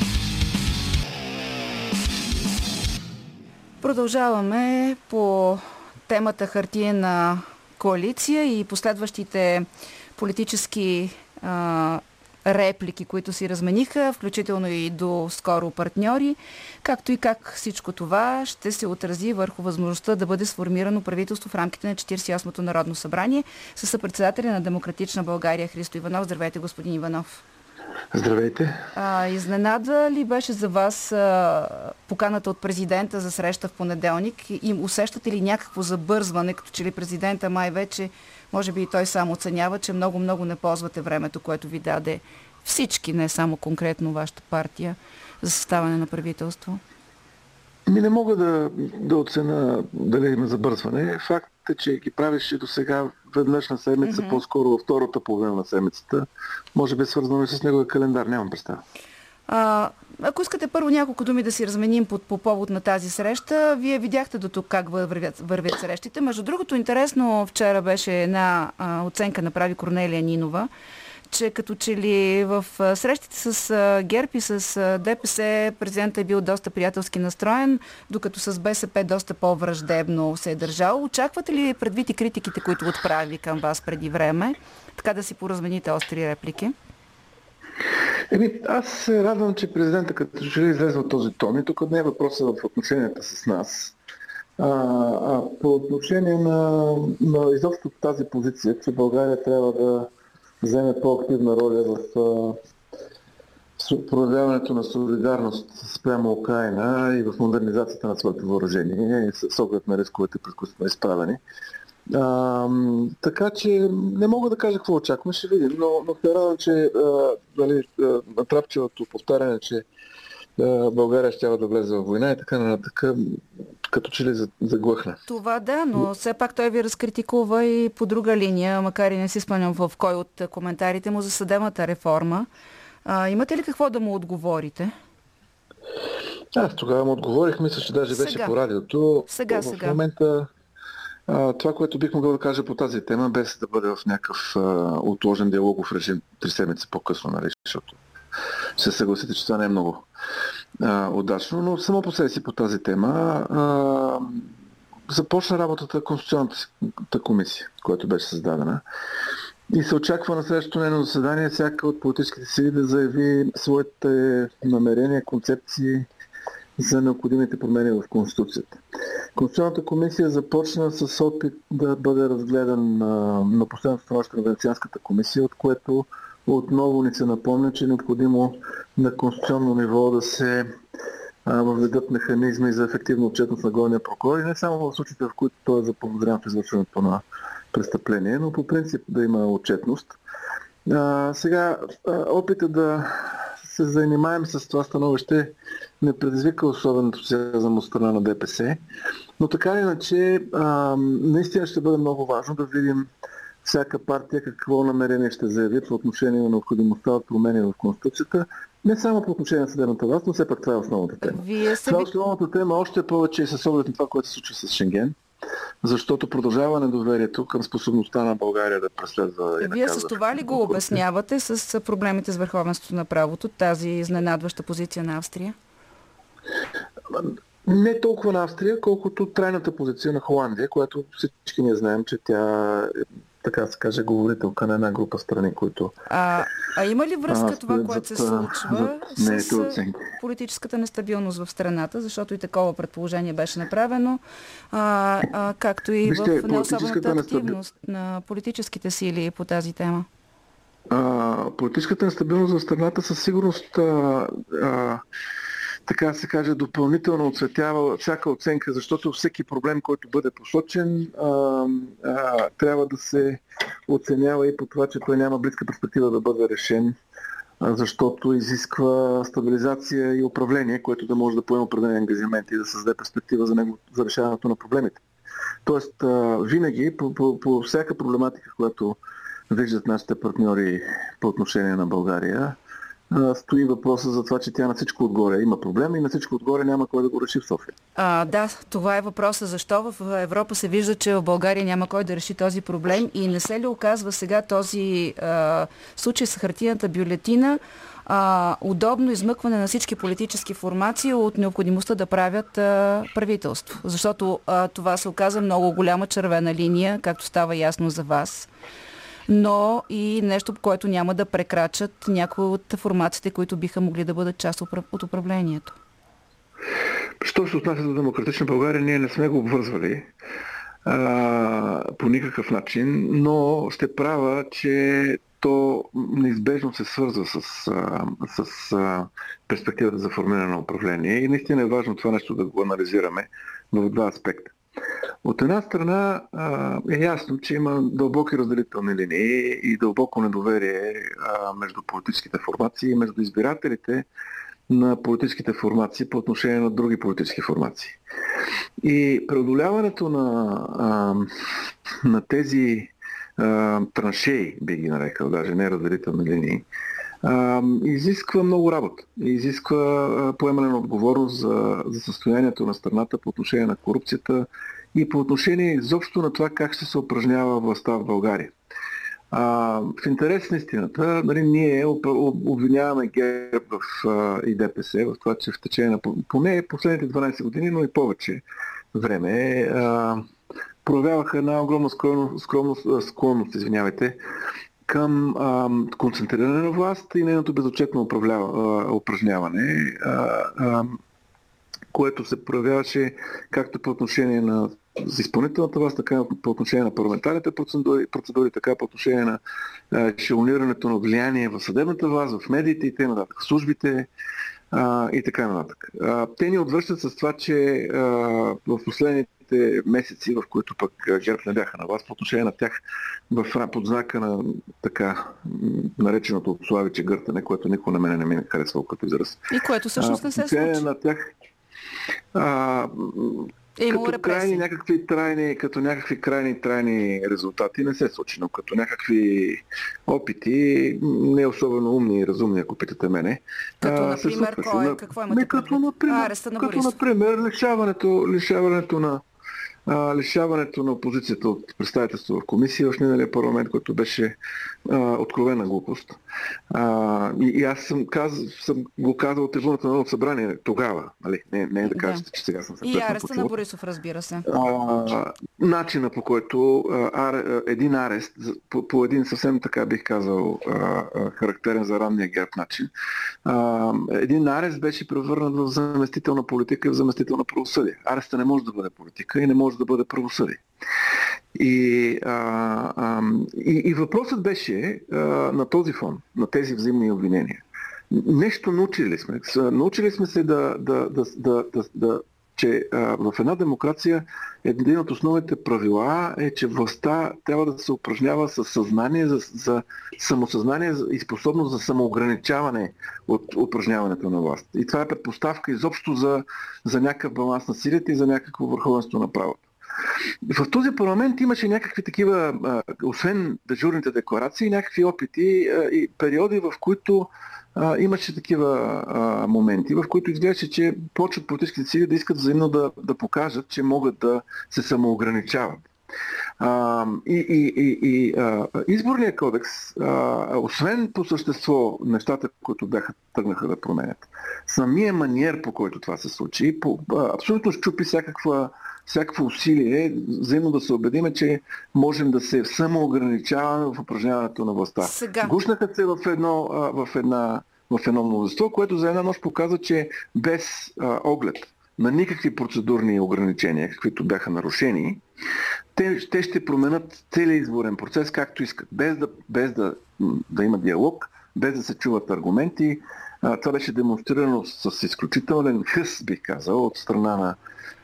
Продължаваме по темата хартиена коалиция и последващите политически реплики, които си размениха, включително и до скоро партньори, както и как всичко това ще се отрази върху възможността да бъде сформирано правителство в рамките на 48-то Народно събрание със съпредседателя на Демократична България Христо Иванов. Здравейте, господин Иванов. Здравейте. Изненада ли беше за вас поканата от президента за среща в понеделник и усещате ли някакво забързване, като че ли президента май вече, може би и той сам оценява, че много не ползвате времето, което ви даде всички, не само конкретно вашата партия, за съставане на правителство? Не мога да оценя дали има забързване. Факт е, че ги правеше до сега веднъж на седмица, по-скоро във втората половина на седмицата. Може би свързано и с неговия календар, нямам представа. Ако искате първо няколко думи да си разменим по повод на тази среща, вие видяхте до тук как вървят срещите. Между другото, интересно вчера беше една оценка направи Корнелия Нинова, че като че ли в срещите с ГЕРБ и с ДПС президентът е бил доста приятелски настроен, докато с БСП доста по-враждебно се е държал. Очаквате ли предвид и критиките, които отправи към вас преди време, така да си поразмените остри реплики? Аз се радвам, че президента като че ли излезе от този тон и тук не е въпросът в отношенията с нас. По отношение на изобщо тази позиция, че България трябва да вземе по-активна роля в проявяването на солидарност спрямо Украйна и в модернизацията на своето въоръжение, с оглед на рисковете, пред които сме изправени. Така че не мога да кажа какво очакваме, ще видим, но се радвам, че натрапчивото повтаряне, че България ще да влезе в война и така нататък, като че ли заглъхна. Това да, но все пак той ви разкритикува и по друга линия, макар и не си спомням в кой от коментарите му за съдебната реформа. Имате ли какво да му отговорите? Аз тогава му отговорих, мисля, че даже беше по радиото. Сега. В момента това, което бих могъл да кажа по тази тема, без да бъде в някакъв отложен диалогов режим 3 седмици по-късно, нали, защото ще съгласите, че това не е много удачно, но само по себе си по тази тема започна работата Конституционната комисия, която беше създадена. И се очаква на следващото нейно заседание всяка от политическите сили да заяви своите намерения, концепции за необходимите промени в Конституцията. Конституционната комисия започна с опит да бъде разгледан на последното становище на Венецианската комисия, от което отново ни се напомня, че е необходимо на конституционно ниво да се въведат механизми за ефективна отчетност на главния прокурор и не само в случаите, в които той е заподозрян в извършването на престъпление, но по принцип да има отчетност. Сега опита да се занимаем с това становище не предизвика особен ентусиазъм от страна на ДПС, но така или иначе наистина ще бъде много важно да видим всяка партия какво намерение ще заяви по отношение на необходимостта от промени в Конституцията, не само по отношение на съдебната власт, но все пак това е основната тема. Това е основната тема още повече и с оглед на това, което се случва с Шенген, защото продължава недоверието към способността на България да преследва и Вие с това ли го обяснявате с проблемите с върховенството на правото, тази изненадваща позиция на Австрия? Не толкова на Австрия, колкото трайната позиция на Холандия, която всички ние знаем, че тя е, така се каже, говорителка на една група страни, които... А има ли връзка това, което се случва с политическата нестабилност в страната, защото и такова предположение беше направено, както и в неособената активност на политическите сили по тази тема? Политическата нестабилност в страната със сигурност така се каже, допълнително отсветява всяка оценка, защото всеки проблем, който бъде посочен, трябва да се оценява и по това, че той няма близка перспектива да бъде решен, защото изисква стабилизация и управление, което да може да поеме определени ангажименти и да създаде перспектива за решаването на проблемите. Тоест, винаги по всяка проблематика, която виждат нашите партньори по отношение на България, стои въпроса за това, че тя на всичко отгоре има проблеми и на всичко отгоре няма кой да го реши в София. Да, това е въпроса. Защо в Европа се вижда, че в България няма кой да реши този проблем и не се ли оказва сега този случай с хартиената бюлетина удобно измъкване на всички политически формации от необходимостта да правят правителство? Защото това се оказа много голяма червена линия, както става ясно за вас, но и нещо, по което няма да прекрачат някои от формациите, които биха могли да бъдат част от управлението. Що се отнася до Демократична България, ние не сме го обвързвали по никакъв начин, но ще права, че то неизбежно се свързва с перспективата за формиране на управление и наистина е важно това нещо да го анализираме в два аспекта. От една страна е ясно, че има дълбоки разделителни линии и дълбоко недоверие между политическите формации и между избирателите на политическите формации по отношение на други политически формации. И преодоляването на тези траншеи, би ги нарекал, даже не разделителни линии, изисква много работа. Изисква поемане на отговорност за състоянието на страната по отношение на корупцията и по отношение изобщо на това как ще се упражнява властта в България. В интерес на истината, ние обвиняваме ГЕРБ и ДПС в това, че в течение на поне последните 12 години, но и повече време проявяваха една огромна склонност, към концентриране на власт и нейното безотчетно упражняване, което се проявяваше както по отношение на изпълнителната власт, така по отношение на парламентарните процедури, така по отношение на ешелонирането на влияние в съдебната власт, в медиите и т.н. службите и така нататък. Те ни отвръщат с това, че в последните месеци, в които пък ГЕРБ не бяха на власт, по отношение на тях под знака на така нареченото от Славиче гъртане, което никой на мене не ми харесва като израз. И което всъщност не се случи. На тях като някакви крайни резултати не се случи, но като някакви опити, не особено умни и разумни, ако питате мене. Като, например, какво имате предвид? Ареста на Борисов. Като, например, лишаването на опозицията от представителство в комисия в миналия парламент, който беше откровена глупост. И аз съм го казал от трибуната на Народното събрание тогава. Не е да кажете, че сега съм се и ареста на Борисов, разбира се. Начина по който един арест, по един съвсем така бих казал характерен за ранния ГЕРБ начин, един арест беше превърнат в заместителна политика и в заместителна правосъдие. Ареста не може да бъде политика и не може да бъде правосъдие. И въпросът беше на този фон, на тези взаимни обвинения. Нещо научили сме. Научили сме се да че в една демокрация един от основните правила е, че властта трябва да се упражнява със съзнание, за самосъзнание и способност за самоограничаване от упражняването на власт. И това е предпоставка изобщо за някакъв баланс на силите и за някакво върховенство на правото. В този парламент имаше някакви такива, освен дежурните декларации, някакви опити и периоди, в които имаше такива моменти, в които изглеждаше, че почват политическите сили да искат взаимно да покажат, че могат да се самоограничават. Изборният кодекс, освен по същество нещата, които тръгнаха да променят, самия маниер, по който това се случи, абсолютно щупи всякакво усилие, взаимно да се убедиме, че можем да се самоограничаваме в упражняването на властта. Гушнаха се в едно мнозинство, което за една нощ показва, че без оглед на никакви процедурни ограничения, каквито бяха нарушени, те ще променят целият изборен процес както искат, без да има диалог, без да се чуват аргументи. Това беше демонстрирано с изключителен хъс, бих казал, от страна на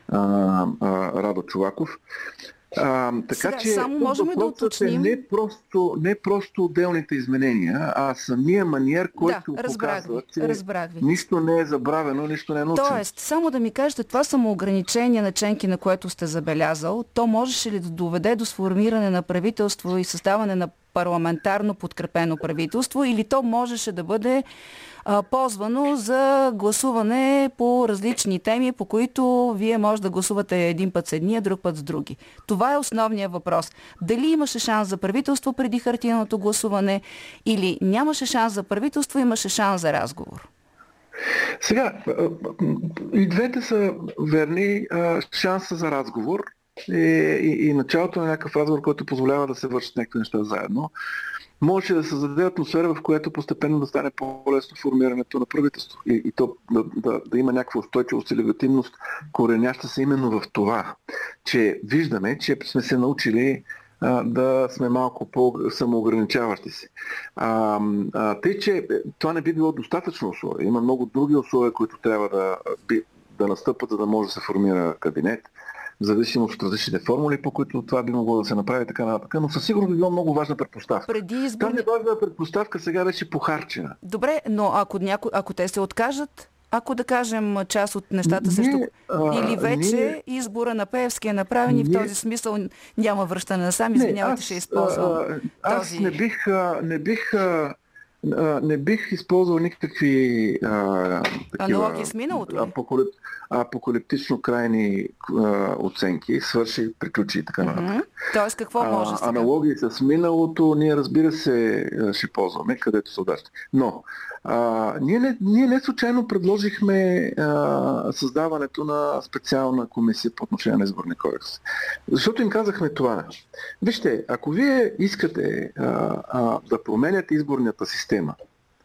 Радо Чолаков. Така че само можем да уточним. Не просто отделните изменения, а самия маниер, който показва, че нищо не е забравено, нищо не е научено. Тоест, само да ми кажете, това самоограничение на членки, на което сте забелязал, то можеше ли да доведе до сформиране на правителство и създаване на парламентарно подкрепено правителство, или то можеше да бъде ползвано за гласуване по различни теми, по които вие може да гласувате един път с едни, а друг път с други. Това е основният въпрос. Дали имаше шанс за правителство преди хартиеното гласуване, или нямаше шанс за правителство, имаше шанс за разговор? Сега, и двете са верни. Шанса за разговор и началото на някакъв разговор, който позволява да се вършат някакви неща заедно. Може да създаде атмосфера, в която постепенно да стане по-лесно формирането на правителство. И то да има някаква устойчивост и легитимност, кореняща се именно в това, че виждаме, че сме се научили да сме малко по-самоограничаващи се. Тъй, че това не би било достатъчно условие. Има много други условия, които трябва да настъпат, за да може да се формира кабинет, в зависимост от различните формули, по които това би могло да се направи така нататък, но със сигурност би било много важна предпоставка. Тази важна предпоставка сега беше похарчена. Добре, но ако те се откажат, ако да кажем част от нещата срещу... Или вече избора на Пеевски е направен и в този смисъл няма връщане насам, извинявайте, ще използвам аз не бих използвал никакви аналогии с миналото. Апокалиптично крайни оценки, приключи и така нататък. Тоест какво може сега? Аналогии с миналото ние, разбира се, ще ползваме, където се удачи. Но ние не случайно предложихме създаването на специална комисия по отношение на изборния кодекс. Защото им казахме това. Вижте, ако вие искате да променяте изборната система,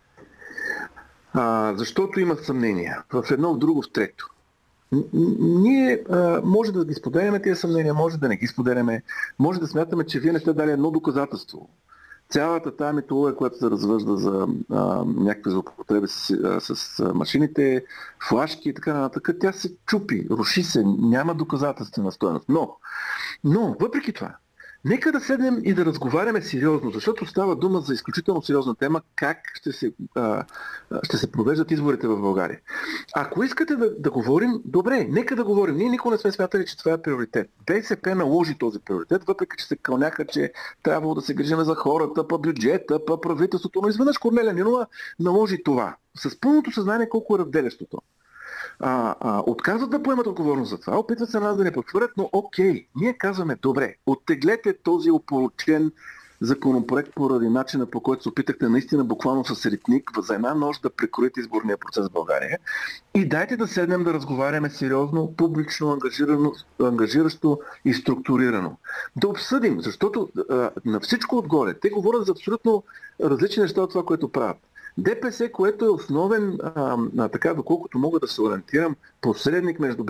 защото има съмнения в едно, в друго, в трето, ние може да ги споделяме тези съмнения, може да не ги споделяме, може да смятаме, че вие не сте дали едно доказателство. Цялата тази митология, която се развъжда за някакви злоупотреби с машините, флашки и така нататък, тя се чупи, руши се, няма доказателствена стойност. Но въпреки това, нека да седнем и да разговаряме сериозно, защото става дума за изключително сериозна тема, как ще се провеждат изборите в България. Ако искате да говорим, добре, нека да говорим. Ние никога не сме смятали, че това е приоритет. БСП наложи този приоритет, въпреки че се кълняха, че трябвало да се грижим за хората, по бюджета, по правителството, но изведнъж Корнелия Нинова наложи това. С пълното съзнание колко е разделящото. Отказват да поемат отговорност за това, опитват се нас да не подхвърлят, но окей, ние казваме, добре, оттеглете този опорочен законопроект поради начина, по който се опитахте наистина буквално с ритник за една нощ да прекроите изборния процес в България и дайте да седнем да разговаряме сериозно, публично, ангажиращо и структурирано. Да обсъдим, защото на всичко отгоре, те говорят за абсолютно различни неща от това, което правят. ДПС, което е основен, така доколкото мога да се ориентирам, посредник между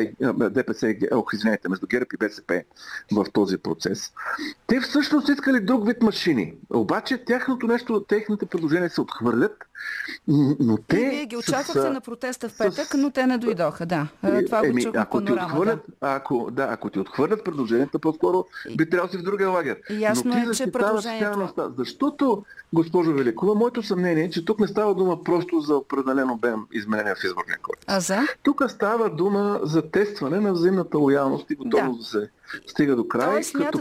между ГЕРБ и БСП в този процес. Те всъщност искали друг вид машини. Обаче техните предложения се отхвърлят, но те... Вие ги очаквахте на протеста в петък, но те не дойдоха, да. Това го чухме по Панорама. Ако ти отхвърлят предложенията, по-скоро би трябвало си в другия лагер. Ясно е, че предложението... Защото, госпожо Великова, моето съмнение е, че тук не става дума просто за определен обем изменения в изборния кодекс. А за? Тук става дума за тестване на взаимната лоялност и готовност да се стига до край,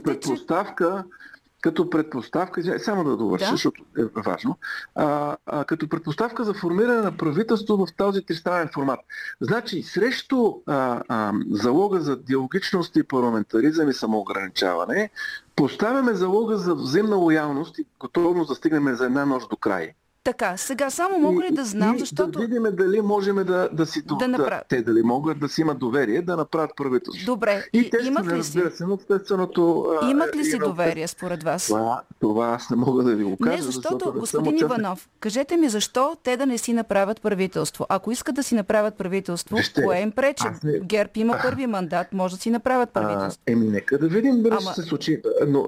като предпоставка, само да довърша, защото е важно, като предпоставка за формиране на правителство в този тристранен формат. Значи, срещу залога за диалогичност и парламентаризъм и самоограничаване, поставяме залога за взаимна лоялност и готовност да стигнем за една нощ до край. Така, сега само мога ли да знам, защото... Да видим дали можем те дали могат да си имат доверие да направят правителство. Добре, имат ли си? Имат ли си доверие според вас? Това аз не мога да ви го кажа. Не, защото, господин Иванов, кажете ми защо те да не си направят правителство. Ако искат да си направят правителство, кое им пречи? ГЕРБ има първи мандат, може да си направят правителство. Нека да видим дали ще се случи. Но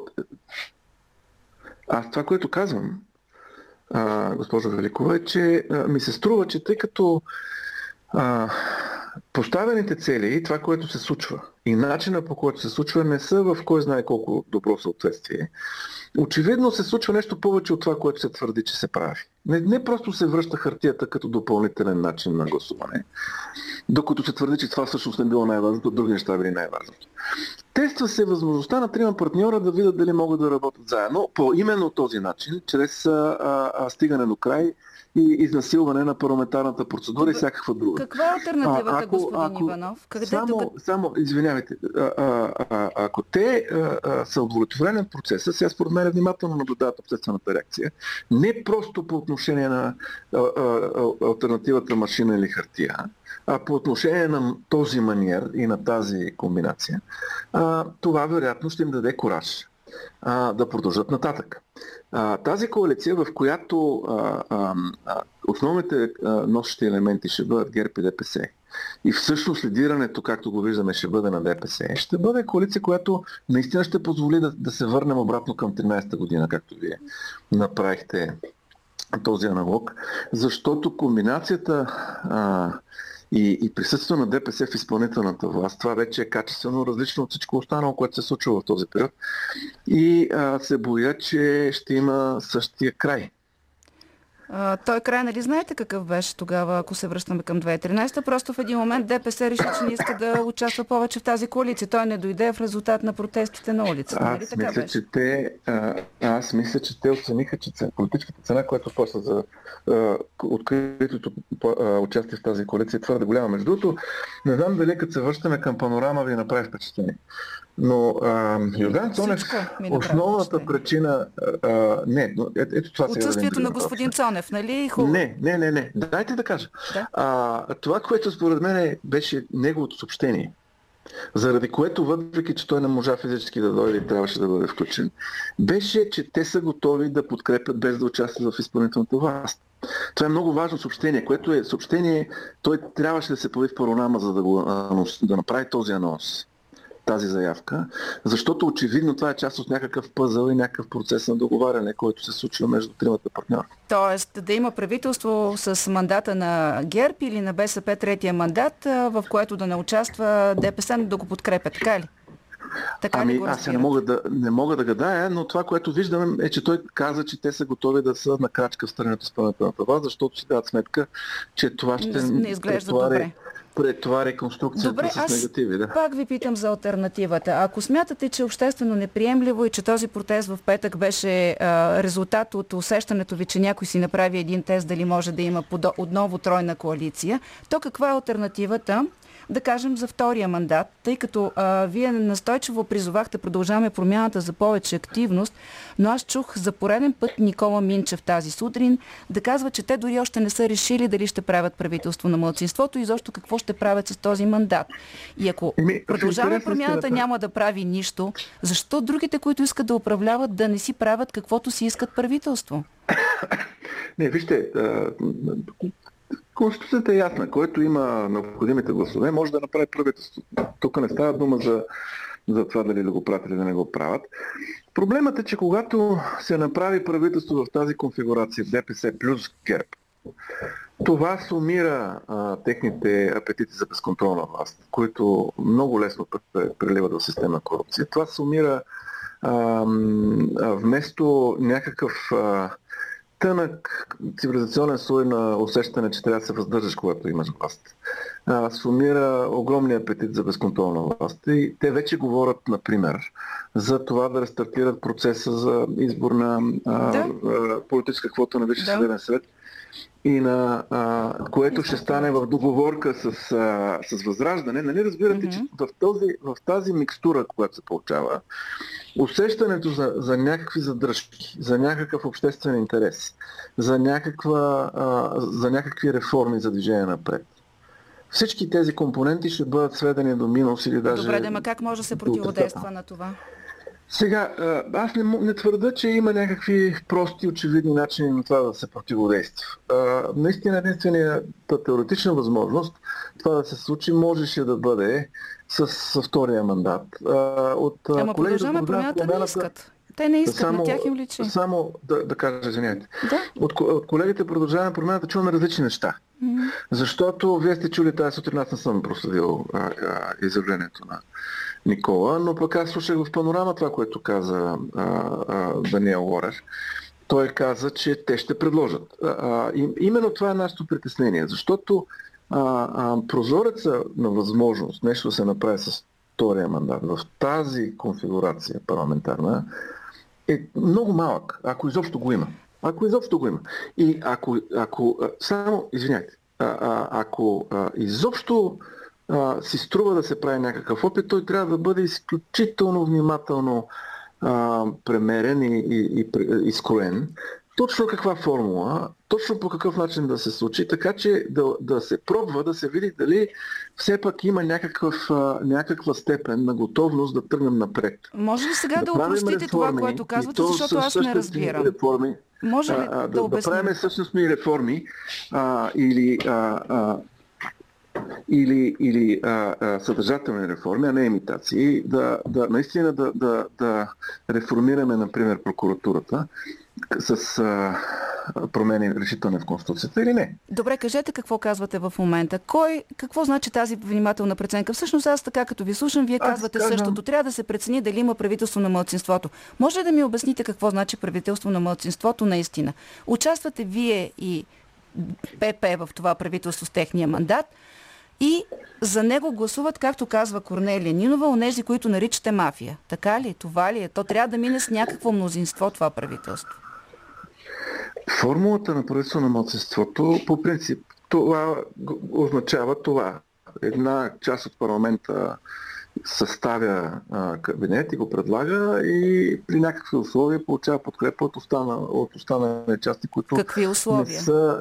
аз това, което казвам, госпожо Великова, е, че ми се струва, че тъй като поставените цели и това, което се случва и начина, по който се случва, не са в кой знае колко добро съответствие. Очевидно се случва нещо повече от това, което се твърди, че се прави. Не просто се връща хартията като допълнителен начин на гласуване, докато се твърди, че това всъщност не било най-важното, други неща били най-важното. Тества се възможността на трима партньора да видят дали могат да работят заедно по именно този начин, чрез стигане до край и изнасилване на парламентарната процедура и всякаква друга. Каква е алтернативата, господин Иванов? Извинявайте, ако те са удовлетворени от процеса, сега според мен внимателно наблюдават обществената реакция, не просто по отношение на алтернативата машина или хартия, а по отношение на този маниер и на тази комбинация, това вероятно ще им даде кураж да продължат нататък. Тази коалиция, в която основните носещи елементи ще бъдат ГЕРБ и ДПС, и всъщност лидирането, както го виждаме, ще бъде на ДПС, ще бъде коалиция, която наистина ще позволи да се върнем обратно към 13-та година, както вие направихте този аналог, защото комбинацията и присъствието на ДПС в изпълнителната власт, това вече е качествено различно от всичко останало, което се случва в този период. И се боя, че ще има същия край. Той край, нали знаете какъв беше тогава, ако се връщаме към 2013? Просто в един момент ДПС реши, че не иска да участва повече в тази коалиция. Той не дойде в резултат на протестите на улицата. Нали така беше? Аз мисля, че те оцениха, че политическата цена, която после за откритото участие в тази коалиция е твърде голяма. Между другото, не знам дали като се връщаме към Панорама ви направи впечатление. Но Йордан Цонев, основната причина... ето това отсъствието на господин Цонев, нали? Не. Дайте да кажа. Да? Това, което според мен беше неговото съобщение, заради което, въпреки че той не можа физически да дойде и трябваше да бъде включен, беше, че те са готови да подкрепят без да участват в изпълнителната власт. Това е много важно съобщение, което е съобщение, той трябваше да се появи в Панорама, за да направи този анонс, тази заявка, защото очевидно това е част от някакъв пъзъл и някакъв процес на договаряне, който се случва между тримата партньори. Тоест да има правителство с мандата на ГЕРБ или на БСП третия мандат, в което да не участва ДПС, но да го подкрепя, така ли? Аз не мога да гадая, но това, което виждаме е, че той каза, че те са готови да са на крачка в страната с изпълнителната власт, защото си дадат сметка, че това ще не изглежда добре. Това реконструкцията с негативи. Да. Пак ви питам за алтернативата. Ако смятате, че е обществено неприемливо и че този протест в петък беше резултат от усещането ви, че някой си направи един тест дали може да има отново тройна коалиция, то каква е алтернативата? Да кажем за втория мандат, тъй като вие настойчиво призовахте Продължаваме промяната за повече активност, но аз чух за пореден път Никола Минчев тази сутрин да казва, че те дори още не са решили дали ще правят правителство на малцинството и защо какво ще правят с този мандат. И ако Продължаваме промяната няма да прави нищо, защо другите, които искат да управляват, да не си правят каквото си искат правителство? Не, вижте, Конституцията е ясна. Който има необходимите гласове, може да направи правителство. Тук не става дума за това дали да го правят или да не го правят. Проблемът е, че когато се направи правителство в тази конфигурация ДПС плюс ГЕРБ, това сумира техните апетити за безконтролна власт, които много лесно преливат в системна корупция. Това сумира вместо някакъв тънък цивилизационен слой на усещане, че трябва да се въздържаш, когато имаш власт. Сумира огромния апетит за безконтролна власт. И те вече говорят, например, за това да рестартират процеса за избор на политическа квота на Висшия съдебен съвет и на което ще стане в договорка с Възраждане. Нали разбирате, че в тази микстура, която се получава, усещането за някакви задръжки, за някакъв обществен интерес, за някакви реформи за движение напред, всички тези компоненти ще бъдат сведени до минус или даже... Добре, но как може да се противодейства на това? Сега, аз не твърда, че има някакви прости, очевидни начини на това да се противодейства. Наистина единствената теоретична възможност това да се случи можеше да бъде с втория мандат. Ама Продължаваме промяната не искат. Те не искат, на тях им личи. Само да кажа, извинявайте. Да? От колегите Продължаваме промяната чуваме различни неща. Защото вие сте чули тази сутрин, аз не съм проследил изявлението на Никола, но пък аз слушах в Панорама това, което каза Даниел Лорер. Той каза, че те ще предложат. Именно това е нашето притеснение, защото прозореца на възможност нещо да се направи с втория мандат в тази конфигурация парламентарна е много малък, ако изобщо го има. И ако изобщо си струва да се прави някакъв опит, той трябва да бъде изключително внимателно премерен и изкроен. Точно каква формула, точно по какъв начин да се случи, така че да се пробва, да се види дали все пак има някаква степен на готовност да тръгнем напред. Може ли сега да опростите това, което казвате, защото аз не разбирам? Може ли да обясним? Да правим същностни реформи или съдържателни реформи, а не имитации, наистина да реформираме, например, прокуратурата с промени решителни в Конституцията или не. Добре, кажете какво казвате в момента. Какво значи тази внимателна преценка? Всъщност аз така, като ви слушам, вие казвате същото. Трябва да се прецени дали има правителство на малцинството. Може ли да ми обясните какво значи правителство на малцинството наистина? Участвате вие и ПП в това правителство с техния мандат и за него гласуват, както казва Корнелия Нинова, онези, които наричате мафия. Така ли? Това ли е? То трябва да мине с някакво мнозинство това правителство. Формулата на правителство на малцинството, по принцип, това означава това. Една част от парламента съставя кабинет и го предлага и при някакви условия получава подкрепа от останалите части, които какви условия?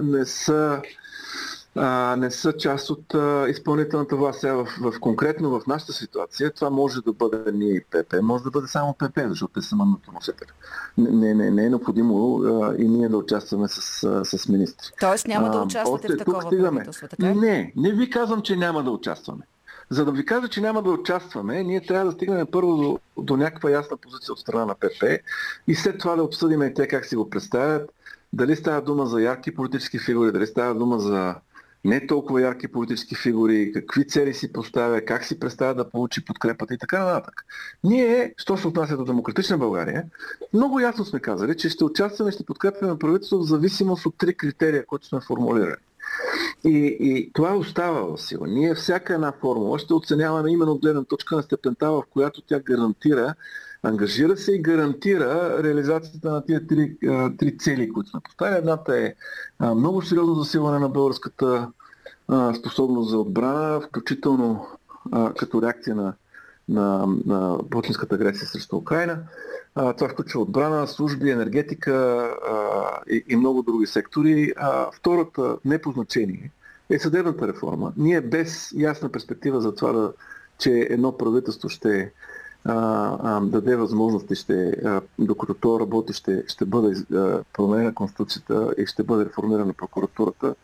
Не са част от изпълнителната власт. Сега конкретно в нашата ситуация това може да бъде ние и ПП, може да бъде само ПП, защото те са мандатоносители. Не е необходимо и ние да участваме с министри. Тоест няма да участвате в такова правителство, така? Не ви казвам, че няма да участваме. За да ви кажа, че няма да участваме, ние трябва да стигнем първо до някаква ясна позиция от страна на ПП и след това да обсъдим и те как си го представят. Дали става дума за ярки политически фигури, дали става дума за не толкова ярки политически фигури, какви цели си поставя, как си представя да получи подкрепата и така нататък. Ние, що се отнася до Демократична България, много ясно сме казали, че ще участваме и ще подкрепяме правителство в зависимост от 3 критерия, които сме формулирали. И това остава в сила. Ние всяка една формула ще оценяваме именно от гледна точка на степента, в която тя ангажира се и гарантира реализацията на тия три цели, които сме поставили. Едната е много сериозно засилване на българската способност за отбрана, включително като реакция на путинската агресия срещу Украйна. Това включва отбрана, служби, енергетика и много други сектори. Втората, не по значение, е съдебната реформа. Ние без ясна перспектива за това, че едно правителство ще даде възможности, докато то работи, ще бъде променена Конституцията и ще бъде реформирана прокуратурата.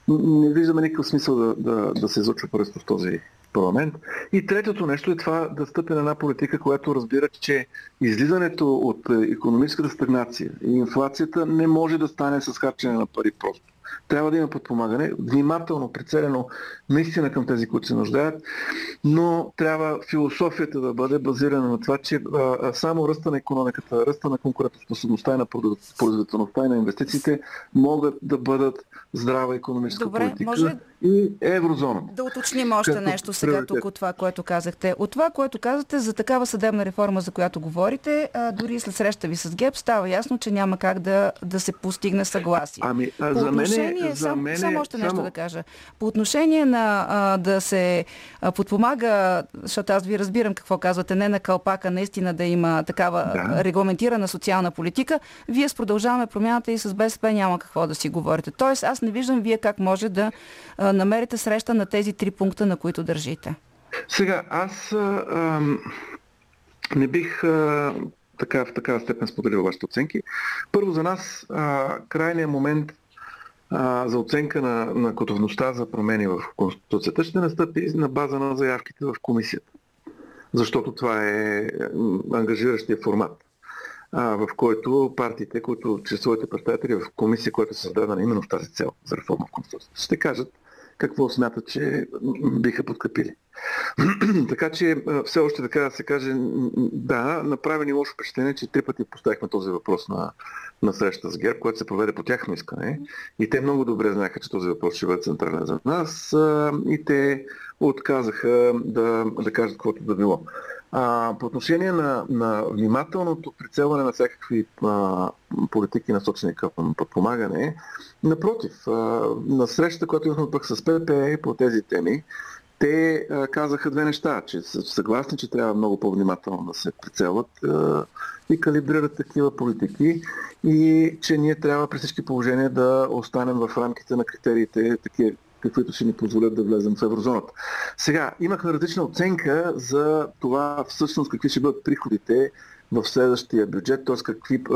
Не виждаме никакъв смисъл да се излучва правителство в този парламент. И третото нещо е това да стъпи на една политика, която разбира, че излизането от икономическата стагнация и инфлацията не може да стане с харчене на пари просто. Трябва да има подпомагане, внимателно, прицелено наистина към тези, които се нуждаят, но трябва философията да бъде базирана на това, че само ръста на икономиката, ръста на конкурентоспособността и на производителността и на инвестициите могат да бъдат здрава икономическа политика и еврозоната. Да уточним още нещо сега тук от това, което казахте. От това, което казахте за такава съдебна реформа, за която говорите, дори след среща ви с ГЕРБ става ясно, че няма как да се постигне съгласие. Само още нещо да кажа. По отношение на да се подпомага, защото аз ви разбирам какво казвате, не на калпака, наистина да има такава регламентирана социална политика, вие с Продължаваме промяната и с БСП няма какво да си говорите. Тоест, аз не виждам вие как може да намерите среща на тези 3 пункта, на които държите. Сега, аз не бих в такава степен споделил вашите оценки. Първо за нас крайният момент за оценка на готовността за промени в Конституцията ще настъпи на база на заявките в комисията. Защото това е ангажиращия формат, в който партиите, които чрез своите представители в комисия, която е създадена именно в тази цел за реформа в Конституцията, ще кажат какво смятат, че биха подкрепили. Така че все още така да се каже, да, направи ни лошо впечатление, че 3 пъти поставихме този въпрос на среща с ГЕРБ, което се проведе по тяхно искане. И те много добре знаеха, че този въпрос ще бъде централен за нас. И те отказаха да кажат каквото да било. По отношение на внимателното прицелване на всякакви политики, насочени към подпомагане, напротив, на срещата, която имахме пък с ПП по тези теми, те казаха 2 неща, че са съгласни, че трябва много по-внимателно да се прицелват и калибрират такива политики и че ние трябва при всички положения да останем в рамките на критериите, такива, каквито ще ни позволят да влезем в еврозоната. Сега, имахме различна оценка за това всъщност какви ще бъдат приходите в следващия бюджет, т.е.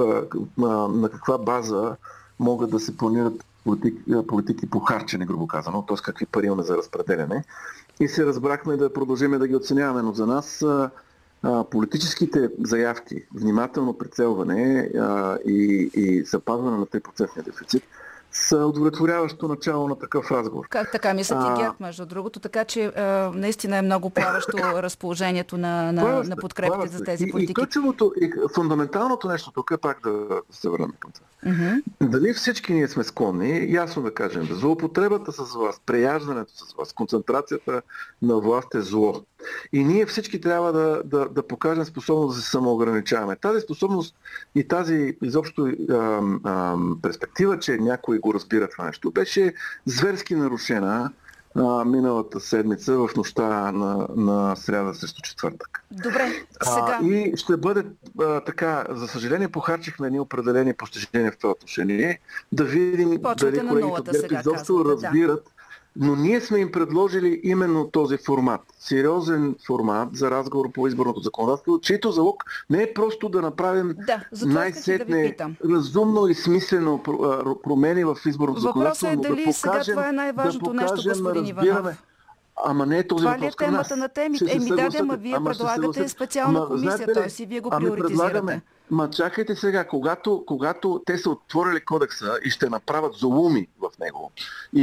на каква база могат да се планират политики по харчене, грубо казано, т.е. какви пари имаме за разпределяне. И се разбрахме да продължим да ги оценяваме, но за нас политическите заявки, внимателно прицелване и запазване на 3% дефицит са удовлетворяващо начало на такъв разговор. Как така? Мислят и ГЕРБ, между другото, така че наистина е много плаващо разположението на подкрепите за тези политики. И ключовото, и фундаменталното нещо тук е пак да се върнем към това. Дали всички ние сме склонни, ясно да кажем, злоупотребата с власт, преяждането с власт, концентрацията на власт е зло. И ние всички трябва да покажем способност да се самоограничаваме. Тази способност и тази изобщо перспектива, че някой го разбира това нещо, беше зверски нарушена миналата седмица в нощта на сряда срещу четвъртък. Добре, сега... И ще бъде така, за съжаление похарчихме едни определени постижения в това отношение, да видим дали колегите изобщо разбират. Но ние сме им предложили именно този формат. Сериозен формат за разговор по изборното законодателство, чието залог не е просто да направим най-сетне разумно и смислено промени в изборното законодателство. Въпросът е дали сега това е най-важното нещо, господин Иванов. Ама не е този това въпрос към нас. Това ли е темата на темите? Ама вие предлагате специална комисия, т.е. и вие го приоритизирате. Чакайте сега, когато те са отворили кодекса и ще направят зулуми в него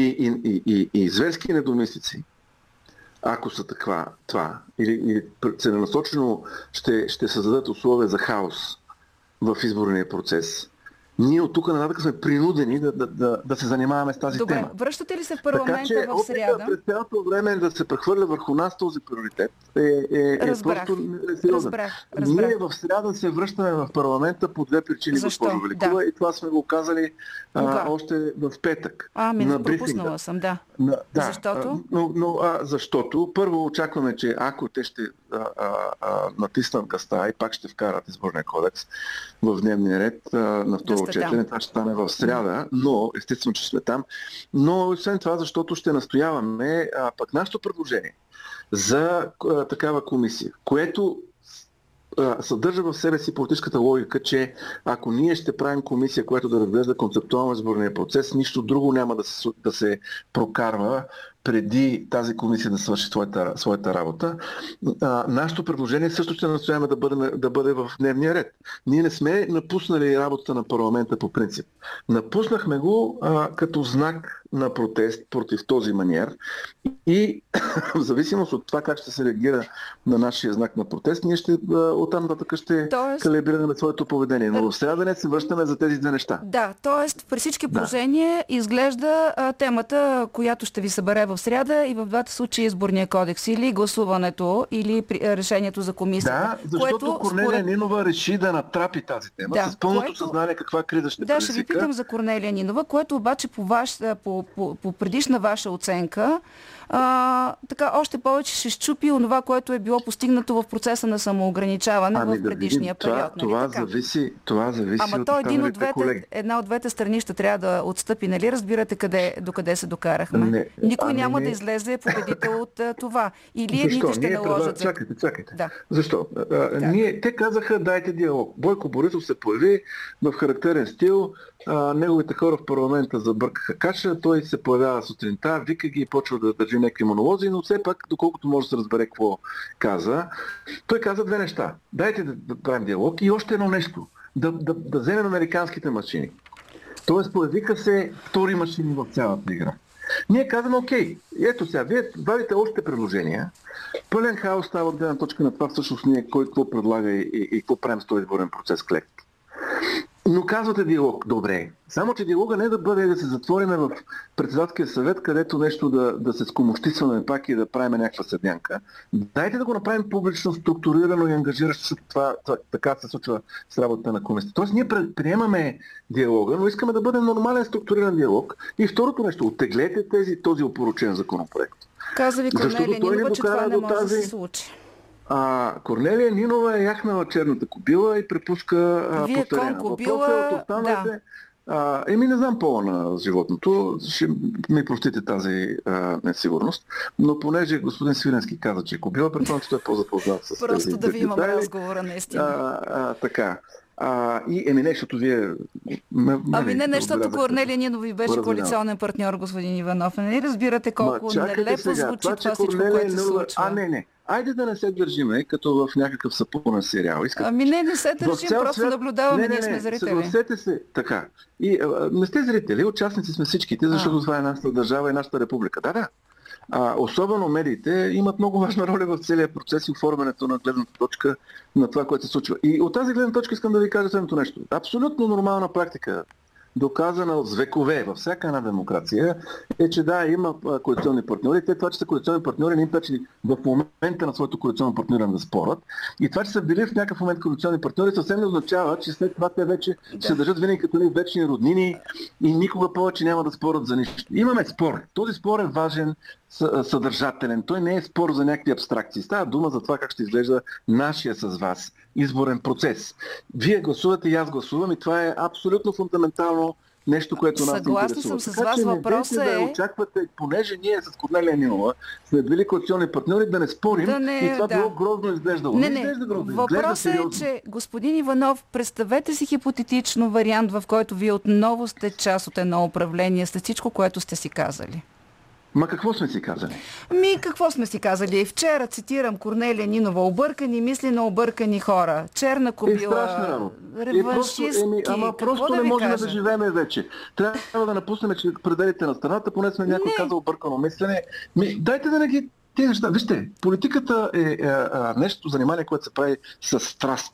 и зверски недомислици, ако са това, или целенасочено ще създадат условия за хаос в изборния процес, ние от тук нататък сме принудени да се занимаваме с тази тема. Добре, връщате ли се в парламента в сряда? Така че през цялото време да се прехвърля върху нас този приоритет е просто сериозен. Ние в сряда се връщаме в парламента по 2 причини, госпожо Великова, и това сме го казали още в петък. Пропуснала съм, да. Защото? Защото първо очакваме, че ако те ще натиснат гъста и пак ще вкарат изборния кодекс в дневния ред на второ четене, това ще стане в сряда, но естествено, че сме там. Но освен това, защото ще настояваме пък нашето предложение за такава комисия, което съдържа в себе си политическата логика, че ако ние ще правим комисия, която да разглежда концептуално изборния процес, нищо друго няма да се прокарва преди тази комисия да свърши своята работа. Нашето предложение също ще настояваме да бъде в дневния ред. Ние не сме напуснали работата на парламента по принцип. Напуснахме го като знак на протест против този маниер и в зависимост от това как ще се реагира на нашия знак на протест, ние оттам нататък ще калибрираме своето поведение. Но в среда не се връщаме за тези две неща. Да, т.е. при всички положения изглежда темата, която ще ви събере в сряда и в двата случая изборния кодекс или гласуването, или решението за комисията. Да, защото Корнелия Нинова реши да натрапи тази тема с пълното съзнание каква криза ще предизвика. Да, ще ви питам за Корнелия Нинова, което обаче по предишна ваша оценка така още повече ще щупи онова, което е било постигнато в процеса на самоограничаване в предишния период. Това зависи Ама от останалите колеги. Една от двете страни ще трябва да отстъпи, нали? Разбирате докъде се докарахме. Никой няма да излезе победител от това. Или едните ще наложат... Чакайте. Да. Защо? Те казаха, дайте диалог. Бойко Борисов се появи в характерен стил, неговите хора в парламента забъркаха каша, той се появява сутринта, вика ги и почва да държи някакви монолози, но все пак, доколкото може да се разбере какво каза, той каза две неща. Дайте да правим диалог и още едно нещо. Да вземем американските машини. Тоест появиха се втори машини в цялата игра. Ние казваме, окей, ето сега, вие вадите още предложения. Пълен хаос става от гледна точка на това всъщност ние кой какво предлага и какво правим с този изборен процес клек. Но казвате диалог. Добре. Само, че диалога не да бъде да се затвориме в председателския съвет, където нещо да се скомощисваме пак и да правим някаква седнянка. Дайте да го направим публично, структурирано и ангажиращо, защото това така се случва с работата на комисията. Тоест ние приемаме диалога, но искаме да бъде нормален структуриран диалог. И второто нещо, оттеглете този опорочен законопроект. Каза ви Корнелия Нинова, че това не може да се случи. Корнелия Нинова е яхнала черната кобила и препуска повторена. Кобила, не знам пола на животното, ще ми простите тази несигурност, но понеже господин Свиленски каза, че е кобила, предполагам, че той е по-запознат с тези Просто да ви имаме разговора, наистина. Така. Защото вие... защото Корнелия Нинова ви беше коалиционен партньор, господин Иванов. Не разбирате колко нелепо звучи това всичко, което се случва. Не. Айде да не се държиме, като в някакъв сапунен сериал. Не се държим, просто наблюдаваме, ние сме зрители. Съгласете се, така. И не сте зрители, участници сме всичките, защото това е нашата държава и нашата република. Да. Особено медиите имат много важна роля в целия процес и оформянето на гледната точка на това, което се случва. И от тази гледна точка искам да ви кажа следното нещо. Абсолютно нормална практика, доказана с векове във всяка една демокрация, е, че има коалиционни партньори. Това, че са коалиционни партньори, не им пречи в момента на своето коалиционно партниране да спорят. И това, че са били в някакъв момент коалиционни партньори, съвсем не означава, че след това те вече се държат винаги като вечни роднини и никога повече няма да спорят за нищо. Имаме спор. Този спор е важен, съдържателен. Той не е спор за някакви абстракции. Става дума за това как ще изглежда нашия с вас изборен процес. Вие гласувате и аз гласувам и това е абсолютно фундаментално нещо, което нас интересува. Съгласна съм с вас. Въпросът е... да очаквате, понеже ние с Корнелия Нинова сме били коалиционни партньори, да не спорим и това било грозно изглеждало. Въпросът е, че господин Иванов, представете си хипотетично вариант, в който вие отново сте част от едно управление след всичко, което сте си казали. Какво сме си казали? Какво сме си казали? Вчера цитирам Корнелия Нинова: объркани мисли на объркани хора. Черна кобила, реваншистки. Просто не можем да живеем вече. Трябва да напуснем пределите на страната, поне сме някой казал объркано мислене. Дайте да не ги тези неща. Вижте, политиката е нещо занимание, което се прави с страст.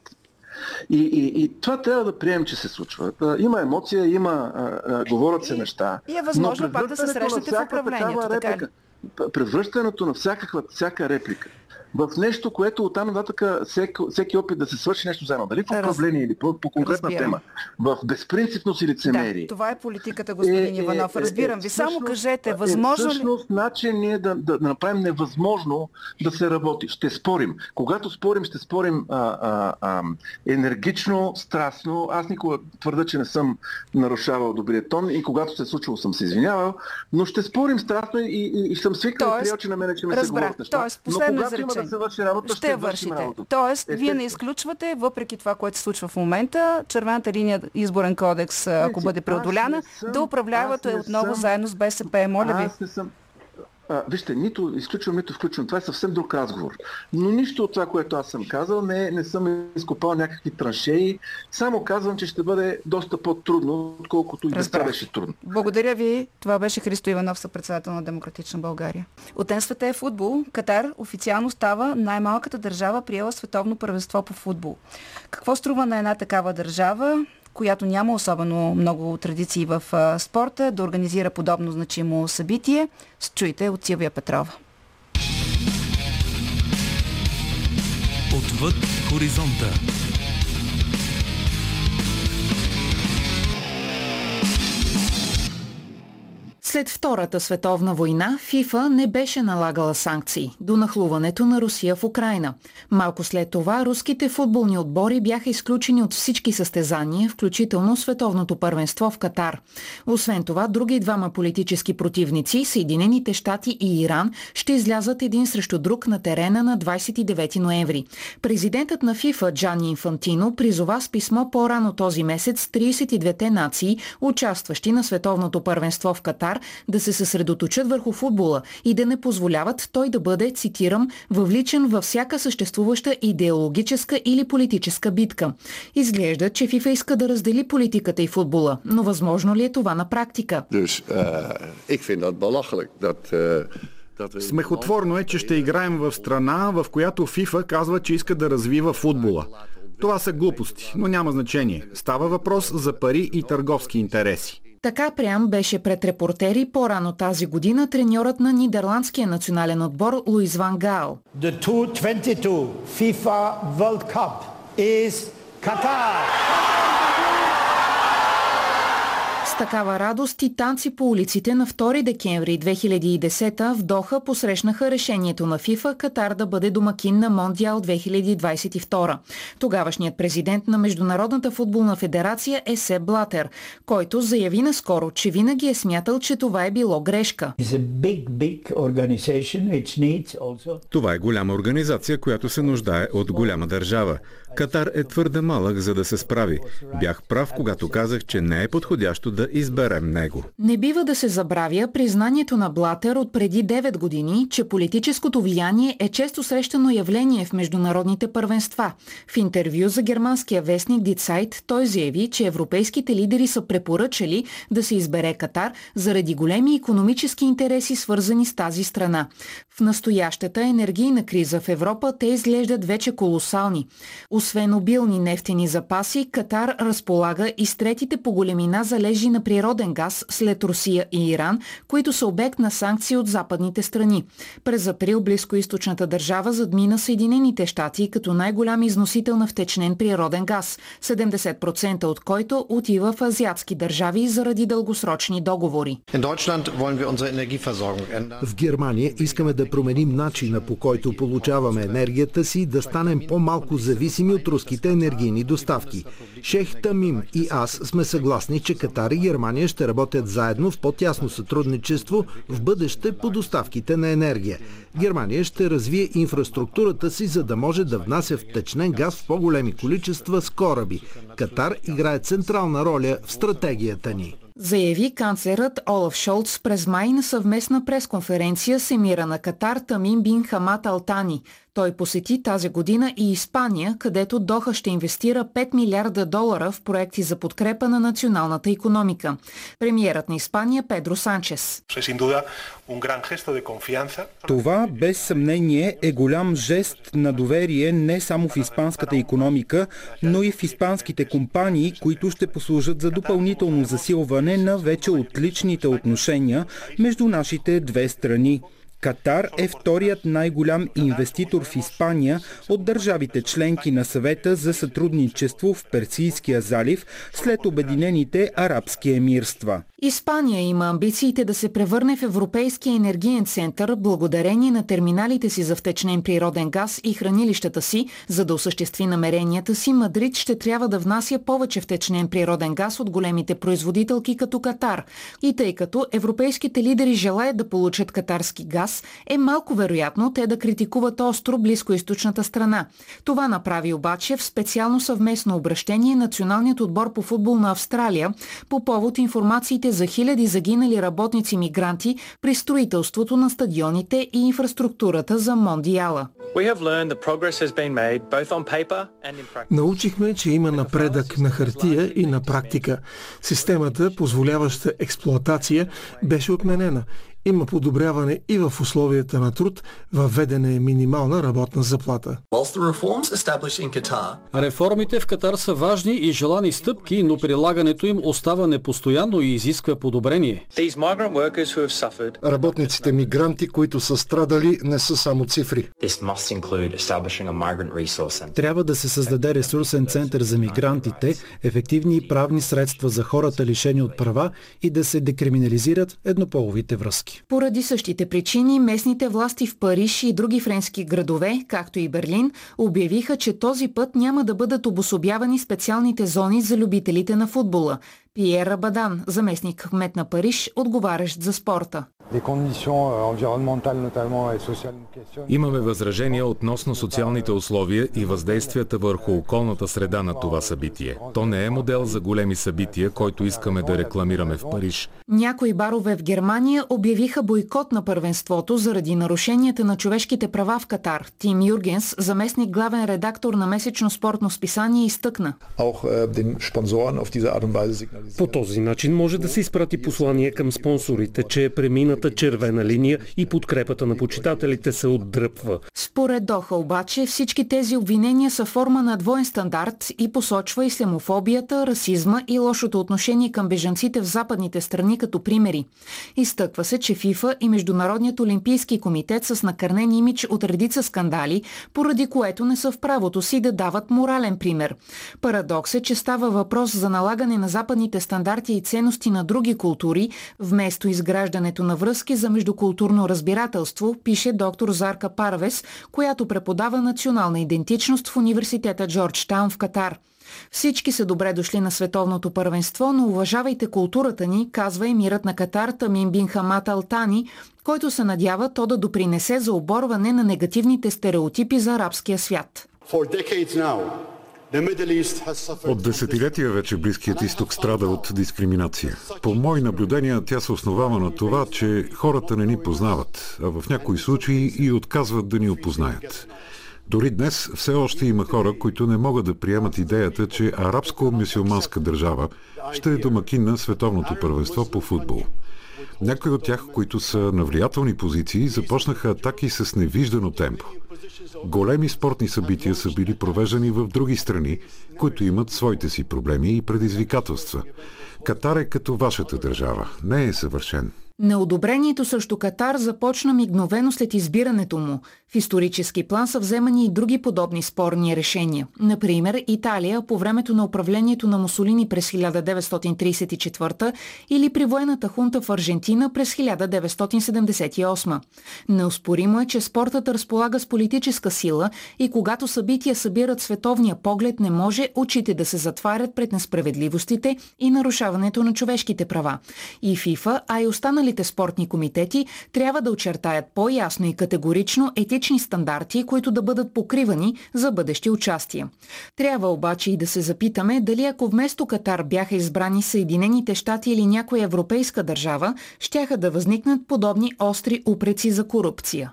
И това трябва да приемем, че се случва. Има емоция, говорят се неща. И е възможно пак да се срещнете в управлението. Превръщането на всяка реплика в нещо, което оттам нататък всеки опит да се свърши нещо заедно. Дали в управление или по конкретна тема. В безпринципност и лицемерие. Да, това е политиката, господин Иванов. Разбирам ви. Само кажете, възможно ли... Всъщност начин ние да направим невъзможно да се работи. Ще спорим. Когато спорим, ще спорим енергично, страстно. Аз никога твърда, че не съм нарушавал добрия тон и когато се е случило, съм се извинявал, но ще спорим страстно и съм свикнал и приел, че на мене, че ме се говорят неща. Тоест, последно изречение. Добре, се върши работа, ще вършите. Работа. Тоест, вие не изключвате, въпреки това, което се случва в момента, червената линия изборен кодекс, ако бъде преодоляна, да управлявате отново заедно с БСП. Моля ви. Аз не съм... Вижте, нито изключвам, нито включвам. Това е съвсем друг разговор. Но нищо от това, което аз съм казал, не съм изкопал някакви траншеи. Само казвам, че ще бъде доста по-трудно, отколкото и без това беше трудно. Благодаря ви. Това беше Христо Иванов, съпредседател на Демократична България. От ден света е футбол. Катар официално става най-малката държава, приела световно първенство по футбол. Какво струва на една такава държава, която няма особено много традиции в спорта, да организира подобно значимо събитие? Чуйте от Силвия Петрова. Отвъд хоризонта. След Втората световна война, ФИФА не беше налагала санкции до нахлуването на Русия в Украйна. Малко след това руските футболни отбори бяха изключени от всички състезания, включително световното първенство в Катар. Освен това, други двама политически противници, Съединените щати и Иран, ще излязат един срещу друг на терена на 29 ноември. Президентът на ФИФА Джани Инфантино призова с писмо по-рано този месец 32-те нации, участващи на световното първенство в Катар, да се съсредоточат върху футбола и да не позволяват той да бъде, цитирам, въвличан във всяка съществуваща идеологическа или политическа битка. Изглежда, че ФИФА иска да раздели политиката и футбола, но възможно ли е това на практика? Смехотворно е, че ще играем в страна, в която ФИФА казва, че иска да развива футбола. Това са глупости, но няма значение. Става въпрос за пари и търговски интереси. Така прям беше пред репортери по-рано тази година треньорът на нидерландския национален отбор Луис Ван Gaal. The 2022 FIFA World Cup is Qatar. С такава радост и танци по улиците на 2 декември 2010 в Доха посрещнаха решението на ФИФА Катар да бъде домакин на Мондиал 2022. Тогавашният президент на Международната футболна федерация е Сеп Блатер, който заяви наскоро, че винаги е смятал, че това е било грешка. Това е голяма организация, която се нуждае от голяма държава. Катар е твърде малък, за да се справи. Бях прав, когато казах, че не е подходящо да изберем него. Не бива да се забравя признанието на Блатер от преди 9 години, че политическото влияние е често срещано явление в международните първенства. В интервю за германския вестник Die Zeit той заяви, че европейските лидери са препоръчали да се избере Катар заради големи икономически интереси, свързани с тази страна. В настоящата енергийна криза в Европа те изглеждат вече колосални. Освен обилни нефтени запаси, Катар разполага и с третите по големина залежи на природен газ след Русия и Иран, които са обект на санкции от западните страни. През април близкоизточната държава задмина Съединените щати като най-голям износител на втечнен природен газ, 70% от който отива в азиатски държави заради дългосрочни договори. В Германия искаме да променим начина, по който получаваме енергията си, да станем по-малко зависими от руските енергийни доставки. Шейх Тамим и аз сме съгласни, че Катар и Германия ще работят заедно в по-тясно сътрудничество в бъдеще по доставките на енергия. Германия ще развие инфраструктурата си, за да може да внася втечнен газ в по-големи количества с кораби. Катар играе централна роля в стратегията ни. Заяви канцлерът Олаф Шолц през май на съвместна пресконференция с емира на Катар Тамим бин Хамад Ал Тани. Той посети тази година и Испания, където Доха ще инвестира $5 милиарда в проекти за подкрепа на националната икономика. Премиерът на Испания Педро Санчес. Това без съмнение е голям жест на доверие не само в испанската икономика, но и в испанските компании, които ще послужат за допълнително засилване на вече отличните отношения между нашите две страни. Катар е вторият най-голям инвеститор в Испания от държавите членки на Съвета за сътрудничество в Персийския залив след Обединените арабски емирства. Испания има амбициите да се превърне в европейския енергиен център благодарение на терминалите си за втечнен природен газ и хранилищата си. За да осъществи намеренията си, Мадрид ще трябва да внася повече втечнен природен газ от големите производителки като Катар. И тъй като европейските лидери желаят да получат катарски газ, клас, е малко вероятно те да критикуват остро близкоизточната страна. Това направи обаче в специално съвместно обращение националният отбор по футбол на Австралия по повод информациите за хиляди загинали работници-мигранти при строителството на стадионите и инфраструктурата за Мондиала. Научихме, че има напредък на хартия и на практика. Системата, позволяваща експлоатация, беше отменена. Има подобряване и в условията на труд, въведена е минимална работна заплата. Реформите в Катар са важни и желани стъпки, но прилагането им остава непостоянно и изисква подобрение. Работниците мигранти, които са страдали, не са само цифри. Трябва да се създаде ресурсен център за мигрантите, ефективни и правни средства за хората лишени от права и да се декриминализират еднополовите връзки. Поради същите причини местните власти в Париж и други френски градове, както и Берлин, обявиха, че този път няма да бъдат обособявани специалните зони за любителите на футбола. Пиер Рабадан, заместник-кмет на Париж, отговарящ за спорта. Имаме възражения относно социалните условия и въздействията върху околната среда на това събитие. То не е модел за големи събития, който искаме да рекламираме в Париж. Някои барове в Германия обявиха бойкот на първенството заради нарушенията на човешките права в Катар. Тим Юргенс, заместник главен редактор на месечно спортно списание, изтъкна. По този начин може да се изпрати послание към спонсорите, че е премината червена линия и подкрепата на почитателите се отдръпва. Според Доха обаче всички тези обвинения са форма на двоен стандарт и посочва ислямофобията, расизма и лошото отношение към бежанците в западните страни като примери. Изтъква се, че ФИФА и Международният олимпийски комитет са с накърнен имидж от редица скандали, поради което не са в правото си да дават морален пример. Парадокс е, че става въпрос за налагане на западните стандарти и ценности на други култури, вместо изграждането на връзки за междукултурно разбирателство, пише доктор Зарка Парвес, която преподава национална идентичност в университета Джорджтаун в Катар. Всички са добре дошли на световното първенство, но уважавайте културата ни, казва емирът на Катар Тамим бин Хамад Ал Тани, който се надява то да допринесе за оборване на негативните стереотипи за арабския свят. От десетилетия вече Близкият изток страда от дискриминация. По мои наблюдения тя се основава на това, че хората не ни познават, а в някои случаи и отказват да ни опознаят. Дори днес все още има хора, които не могат да приемат идеята, че арабско-мюсюлманска държава ще е домакин на световното първенство по футбол. Някои от тях, които са на влиятелни позиции, започнаха атаки с невиждано темпо. Големи спортни събития са били провеждани в други страни, които имат своите си проблеми и предизвикателства. Катар е като вашата държава. Не е съвършен. Неодобрението срещу Катар започна мигновено след избирането му. В исторически план са вземани и други подобни спорни решения. Например, Италия по времето на управлението на Мусолини през 1934 или при военната хунта в Аржентина през 1978. Неоспоримо е, че спортът разполага с политическа сила и когато събития събират световния поглед, не може очите да се затварят пред несправедливостите и нарушаването на човешките права. И ФИФА, а и останалите спортни комитети трябва да очертаят по-ясно и категорично етични стандарти, които да бъдат покривани за бъдещи участия. Трябва обаче и да се запитаме дали ако вместо Катар бяха избрани Съединените щати или някоя европейска държава, щяха да възникнат подобни остри упреци за корупция.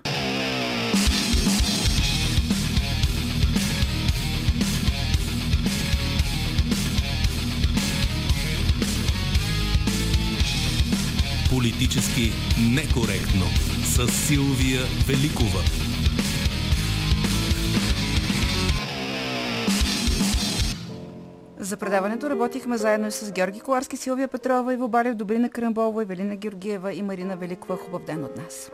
Политически некоректно с Силвия Великова. За предаването работихме заедно с Георги Коларски, Силвия Петрова, Иво Балев, Добрина Карамболова, Евелина Георгиева и Марина Великова. Хубав ден от нас!